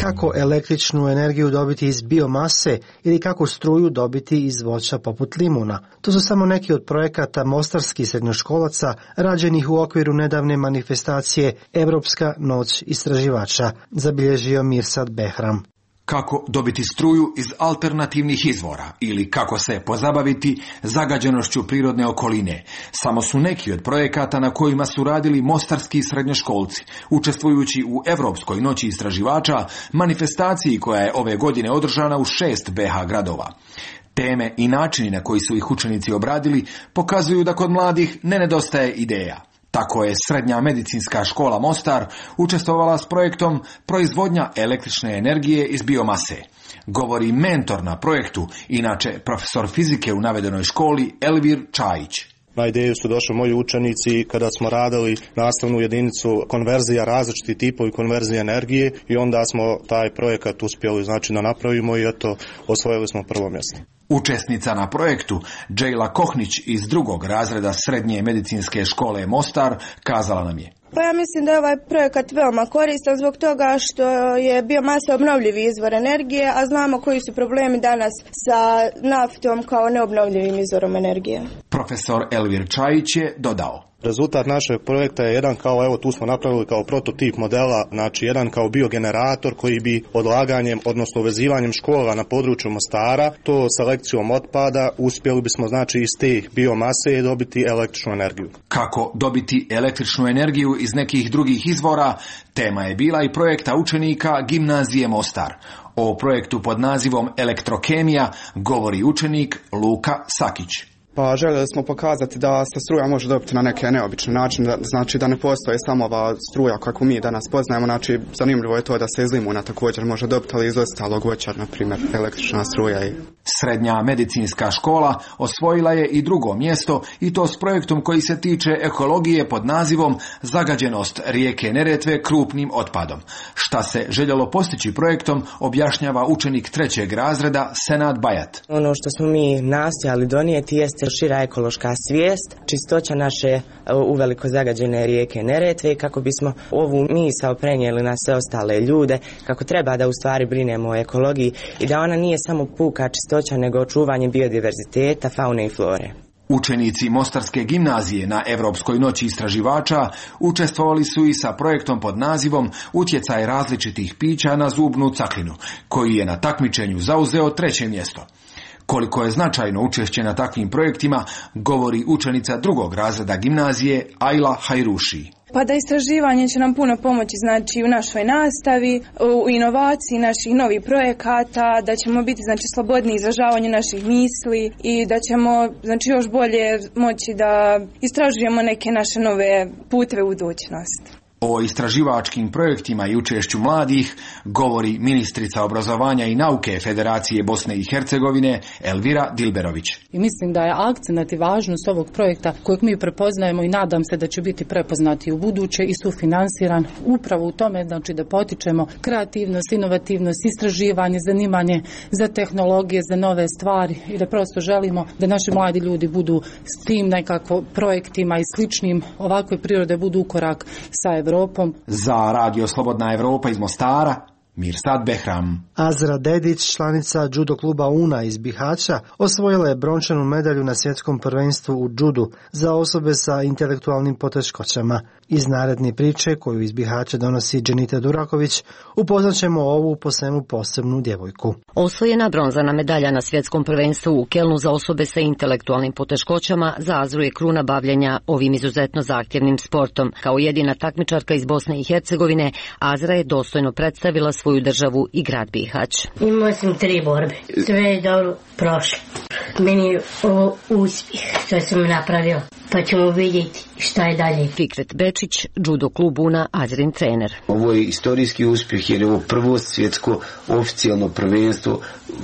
kako električnu energiju dobiti iz biomase ili kako struju dobiti iz voća poput limuna. To su samo neki od projekata mostarskih srednjoškolaca rađenih u okviru nedavne manifestacije Evropska noć istraživača, zabilježio Mirsad Behram. Kako dobiti struju iz alternativnih izvora ili kako se pozabaviti zagađenošću prirodne okoline. Samo su neki od projekata na kojima su radili mostarski srednjoškolci, učestvujući u Evropskoj noći istraživača, manifestaciji koja je ove godine održana u 6 BH gradova. Teme i načini na koji su ih učenici obradili pokazuju da kod mladih ne nedostaje ideja. Tako je Srednja medicinska škola Mostar učestvovala s projektom proizvodnja električne energije iz biomase. Govori mentor na projektu, inače profesor fizike u navedenoj školi Elvir Čajić. Na ideju su došli moji učenici kada smo radili nastavnu jedinicu konverzija, različiti tipovi konverzije energije i onda smo taj projekat uspjeli da napravimo i eto osvojili smo prvo mjesto. Učesnica na projektu, Džejla Kohnić iz 2. razreda Srednje medicinske škole Mostar, kazala nam je. Pa ja mislim da je ovaj projekat veoma koristan zbog toga što je biomasa obnovljivi izvor energije, a znamo koji su problemi danas sa naftom kao neobnovljivim izvorom energije. Profesor Elvir Čajić je dodao. Rezultat našeg projekta je jedan kao, evo tu smo napravili kao prototip modela, znači jedan kao biogenerator koji bi odlaganjem, odnosno uvezivanjem škola na području Mostara, to selekcijom otpada, uspjeli bismo znači iz te biomase dobiti električnu energiju. Kako dobiti električnu energiju iz nekih drugih izvora, tema je bila i projekta učenika Gimnazije Mostar. O projektu pod nazivom Elektrokemija govori učenik Luka Sakić. Pa željeli smo pokazati da se struja može dobiti na neke neobične načine, znači da ne postoji samo ova struja kako mi danas poznajemo, znači zanimljivo je to da se iz limuna također može dobiti, ali iz ostalog voća, na primjer električna struja. Srednja medicinska škola osvojila je i 2. mjesto i to s projektom koji se tiče ekologije pod nazivom Zagađenost rijeke Neretve krupnim otpadom. Šta se željelo postići projektom objašnjava učenik 3. razreda Senad Bajat. Ono što smo mi nastojali donijeti jeste šira ekološka svijest, čistoća naše uveliko zagađene rijeke Neretve i kako bismo ovu misao prenijeli na sve ostale ljude, kako treba da u stvari brinemo o ekologiji i da ona nije samo puka čistoća nego očuvanje biodiverziteta, faune i flore. Učenici Mostarske gimnazije na Evropskoj noći istraživača učestvovali su i sa projektom pod nazivom Utjecaj različitih pića na zubnu caklinu, koji je na takmičenju zauzeo 3. mjesto. Koliko je značajno učešće na takvim projektima, govori učenica 2. razreda gimnazije Ajla Hajruši. Pa da istraživanje će nam puno pomoći znači u našoj nastavi, u inovaciji naših novih projekata, da ćemo biti znači slobodni izražavanju naših misli i da ćemo znači još bolje moći da istražujemo neke naše nove puteve u budućnost. O istraživačkim projektima i učešću mladih govori ministrica obrazovanja i nauke Federacije Bosne i Hercegovine Elvira Dilberović. I mislim da je akcenat i važnost ovog projekta kojeg mi prepoznajemo i nadam se da će biti prepoznati u buduće i sufinansiran upravo u tome znači da potičemo kreativnost, inovativnost, istraživanje, zanimanje za tehnologije, za nove stvari i da prosto želimo da naši mladi ljudi budu s tim nekako projektima i sličnim ovakve prirode budu ukorak sa Evropom. Za Radio Slobodna Evropa iz Mostara, Mirsad Behram. Azra Dedić, članica judo kluba UNA iz Bihaća, osvojila je brončanu medalju na svjetskom prvenstvu u judu za osobe sa intelektualnim poteškoćama. Iz naredne priče koju iz Bihaća donosi Dženita Duraković, upoznaćemo ovu po svemu posebnu djevojku. Osvojena bronzana medalja na svjetskom prvenstvu u Kelnu za osobe sa intelektualnim poteškoćama za Azru je kruna bavljenja ovim izuzetno zahtjevnim sportom. Kao jedina takmičarka iz Bosne i Hercegovine, Azra je dostojno predstavila svoju državu i grad Bihać. Imao sam 3 borbe, sve je dobro prošlo. Meni je ovo uspjeh što sam napravio, pa ćemo vidjeti šta je dalje. Fikret Bečić, judo klub UNA, Azrin trener. Ovo je istorijski uspjeh jer je ovo prvo svjetsko oficijalno prvenstvo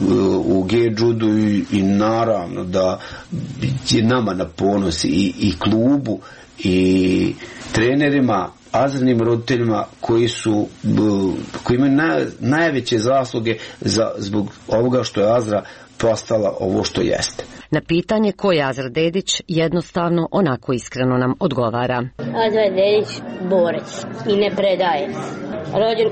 u G-judu i naravno da je nama na ponos i klubu i trenerima, Azrinim roditeljima koji imaju najveće zasluge zbog ovoga što je Azra postala ovo što jeste. Na pitanje ko je Azra Dedić, jednostavno onako iskreno nam odgovara. Azra Dedić, borac i ne predaje. Rođen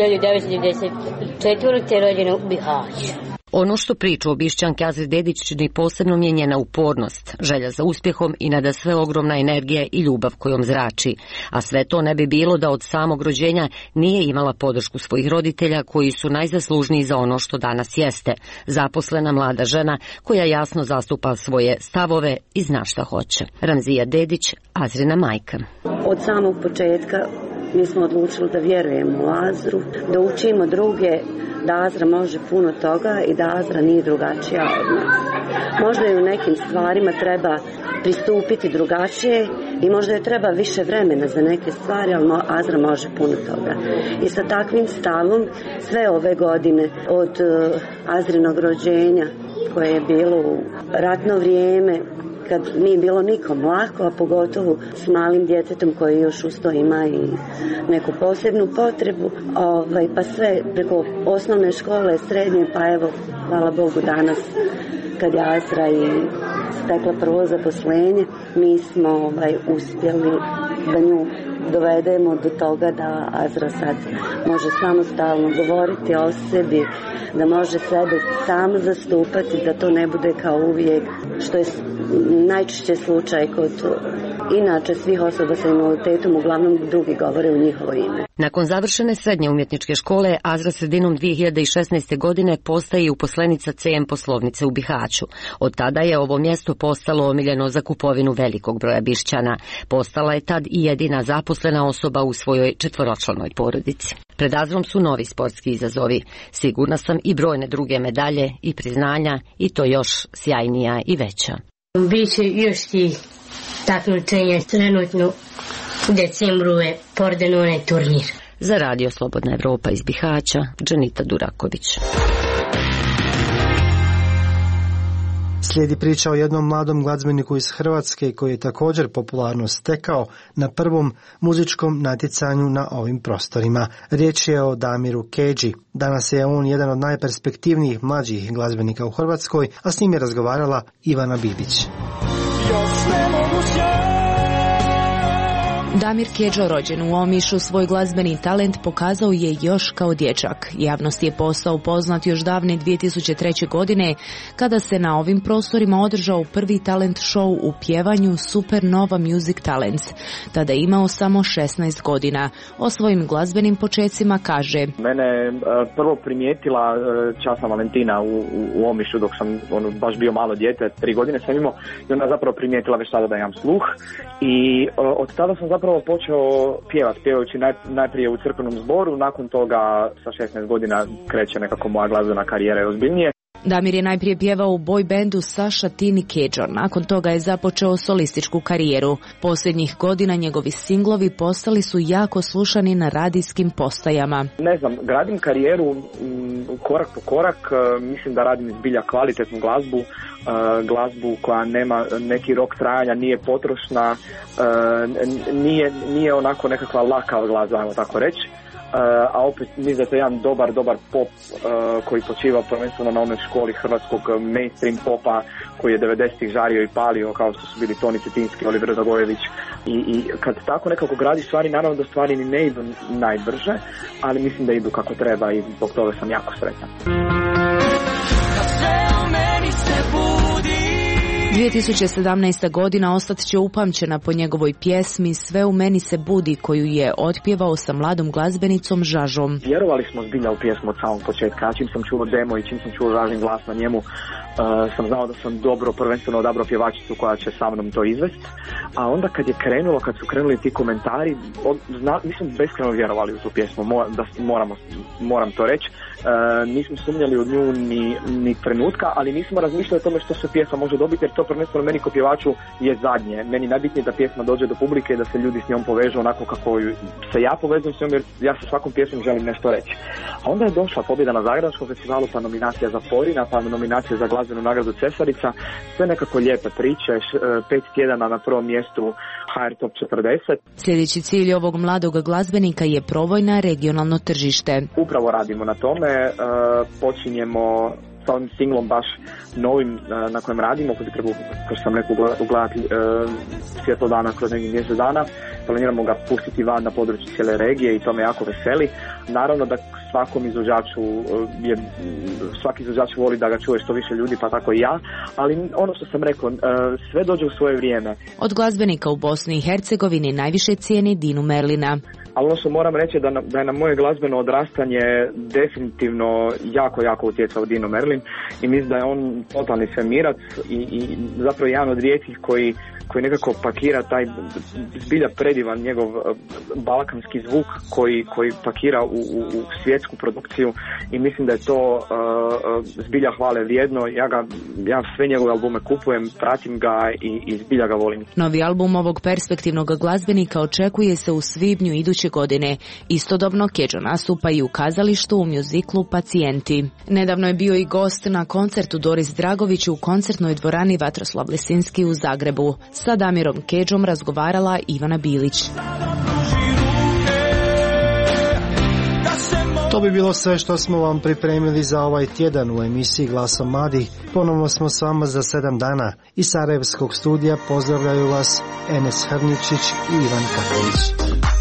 1994. rođen u Bihaću. Ono što priču o Bišćanki Azri Dedić čini posebno je njena upornost, želja za uspjehom i nadasve ogromna energija i ljubav kojom zrači. A sve to ne bi bilo da od samog rođenja nije imala podršku svojih roditelja koji su najzaslužniji za ono što danas jeste. Zaposlena mlada žena koja jasno zastupa svoje stavove i zna šta hoće. Ramzija Dedić, Azrina majka. Od samog početka mi smo odlučili da vjerujemo u Azru, da učimo druge da Azra može puno toga i da Azra nije drugačija od nas. Možda i u nekim stvarima treba pristupiti drugačije i možda je treba više vremena za neke stvari, ali Azra može puno toga. I sa takvim stavom sve ove godine od Azrinog rođenja koje je bilo u ratno vrijeme, kad nije bilo nikom lako, a pogotovo s malim djetetom koji još uz to ima i neku posebnu potrebu, pa sve preko osnovne škole, srednje, pa evo, hvala Bogu danas kad je Azra i stekla prvo zaposlenje, mi smo uspjeli da nju dovedemo do toga da Azra sad može samostalno govoriti o sebi, da može sebe sam zastupati, da to ne bude kao uvijek, što je najčešće slučaj kod inače svih osoba sa invaliditetom, uglavnom drugi govore u njihovo ime. Nakon završene srednje umjetničke škole, Azra sredinom 2016. godine postaje uposlenica CM poslovnice u Bihaću. Od tada je ovo mjesto postalo omiljeno za kupovinu velikog broja Bišćana. Postala je tad i jedina zaposlena osoba u svojoj 4-članoj porodici. Pred Azrom su novi sportski izazovi. Sigurna sam i brojne druge medalje i priznanja, i to još sjajnija i veća. Biće još ti takmičenja, trenutno u decembru je Pordenone turnir. Za Radio Slobodna Evropa iz Bihaća, Džanita Duraković. Slijedi priča o jednom mladom glazbeniku iz Hrvatske koji je također popularnost stekao na prvom muzičkom natjecanju na ovim prostorima. Riječ je o Damiru Kedži. Danas je on jedan od najperspektivnijih mlađih glazbenika u Hrvatskoj, a s njim je razgovarala Ivana Bibić. Damir Kedžo, rođen u Omišu, svoj glazbeni talent pokazao je još kao dječak. Javnost je postao poznat još davne 2003. godine, kada se na ovim prostorima održao prvi talent show u pjevanju Supernova Music Talents. Tada je imao samo 16 godina. O svojim glazbenim počecima kaže: Mene je prvo primijetila časna Valentina u Omišu dok sam baš bio malo dijete, 3 godine sam imao, i ona zapravo primijetila već tada da imam sluh i od tada sam zapravo počeo pjevajući najprije u crkvenom zboru, nakon toga sa 16 godina kreće nekako moja glazbena karijera ozbiljnije. Damir je najprije pjevao u boy bandu Saša Tini Kedžo, nakon toga je započeo solističku karijeru. Posljednjih godina njegovi singlovi postali su jako slušani na radijskim postajama. Ne znam, gradim karijeru korak po korak, mislim da radim zbilja kvalitetnu glazbu koja nema neki rok trajanja, nije potrošna, nije onako nekakva laka glazba, ajmo tako reći. A opet mislim da je to jedan dobar pop koji počiva prvenstveno na onoj školi hrvatskog mainstream popa koji je 90-ih žario i palio, kao što su bili Toni Cetinski, Oliver Zagojević, i kad tako nekako gradi stvari, naravno da stvari ni ne idu najbrže, ali mislim da idu kako treba i zbog toga sam jako sretan. 2017. godina ostat će upamćena po njegovoj pjesmi Sve u meni se budi, koju je otpjevao sa mladom glazbenicom Žažom. Vjerovali smo zbilja u pjesmu od samog početka. Čim sam čuo demo i čim sam čuo Žažin glas na njemu, sam znao da sam prvenstveno odabrao pjevačicu koja će sa mnom to izvesti. A onda kad su krenuli ti komentari, mi smo beskreno vjerovali u tu pjesmu, moram to reći. Nismo sumnjali u nju ni trenutka, ali nismo razmišljali o tome što se pjesma može dobiti, jer to prvenstveno meni kao pjevaču je zadnje. Meni najbitnije da pjesma dođe do publike i da se ljudi s njom povežu onako kako se ja povezujem s njom, jer ja sa svakom pjesmom želim nešto reći. A onda je došla pobjeda na Zagrebačkom festivalu, pa nominacija za Porina, pa nominacija za glazbenu nagradu Cesarica, sve nekako lijepe priče, 5 tjedana na prvom mjestu HR Top 40. Sljedeći cilj ovog mladog glazbenika je proboj na regionalno tržište. Upravo radimo na tome, počinjemo sa ovim singlom baš novim na kojem radimo, koji treba, kao što sam rekao, ugledati svjetlo dana kroz nekih mjesec dana. Planiramo ga pustiti van na području cijele regije i to me jako veseli. Naravno da svaki izvođač voli da ga čuje što više ljudi, pa tako i ja, ali ono što sam rekao, sve dođe u svoje vrijeme. Od glazbenika u Bosni i Hercegovini najviše cijeni Dinu Merlina. Ali ono što moram reći da je na moje glazbeno odrastanje definitivno jako utjecao Dino Merlin i mislim da je on totalni svemirac i zapravo jedan od rijetkih koji nekako pakira taj zbilja predivan njegov balkanski zvuk koji pakira u svjetsku produkciju i mislim da je to zbilja hvale vrijedno. Ja sve njegove albume kupujem, pratim ga i zbilja ga volim. Novi album ovog perspektivnog glazbenika očekuje se u svibnju iduće godine. Istodobno Kedžo nastupa i u kazalištu u mjuziklu Pacijenti. Nedavno je bio i gost na koncertu Doris Dragović u koncertnoj dvorani Vatroslav Lisinski u Zagrebu. Sa Damirom Kedžom razgovarala Ivana Bilić. To bi bilo sve što smo vam pripremili za ovaj tjedan u emisiji Glasom mladih. Ponovno smo s vama za 7 dana. Iz Sarajevskog studija pozdravljaju vas Enes Hrničić i Ivan Katolić.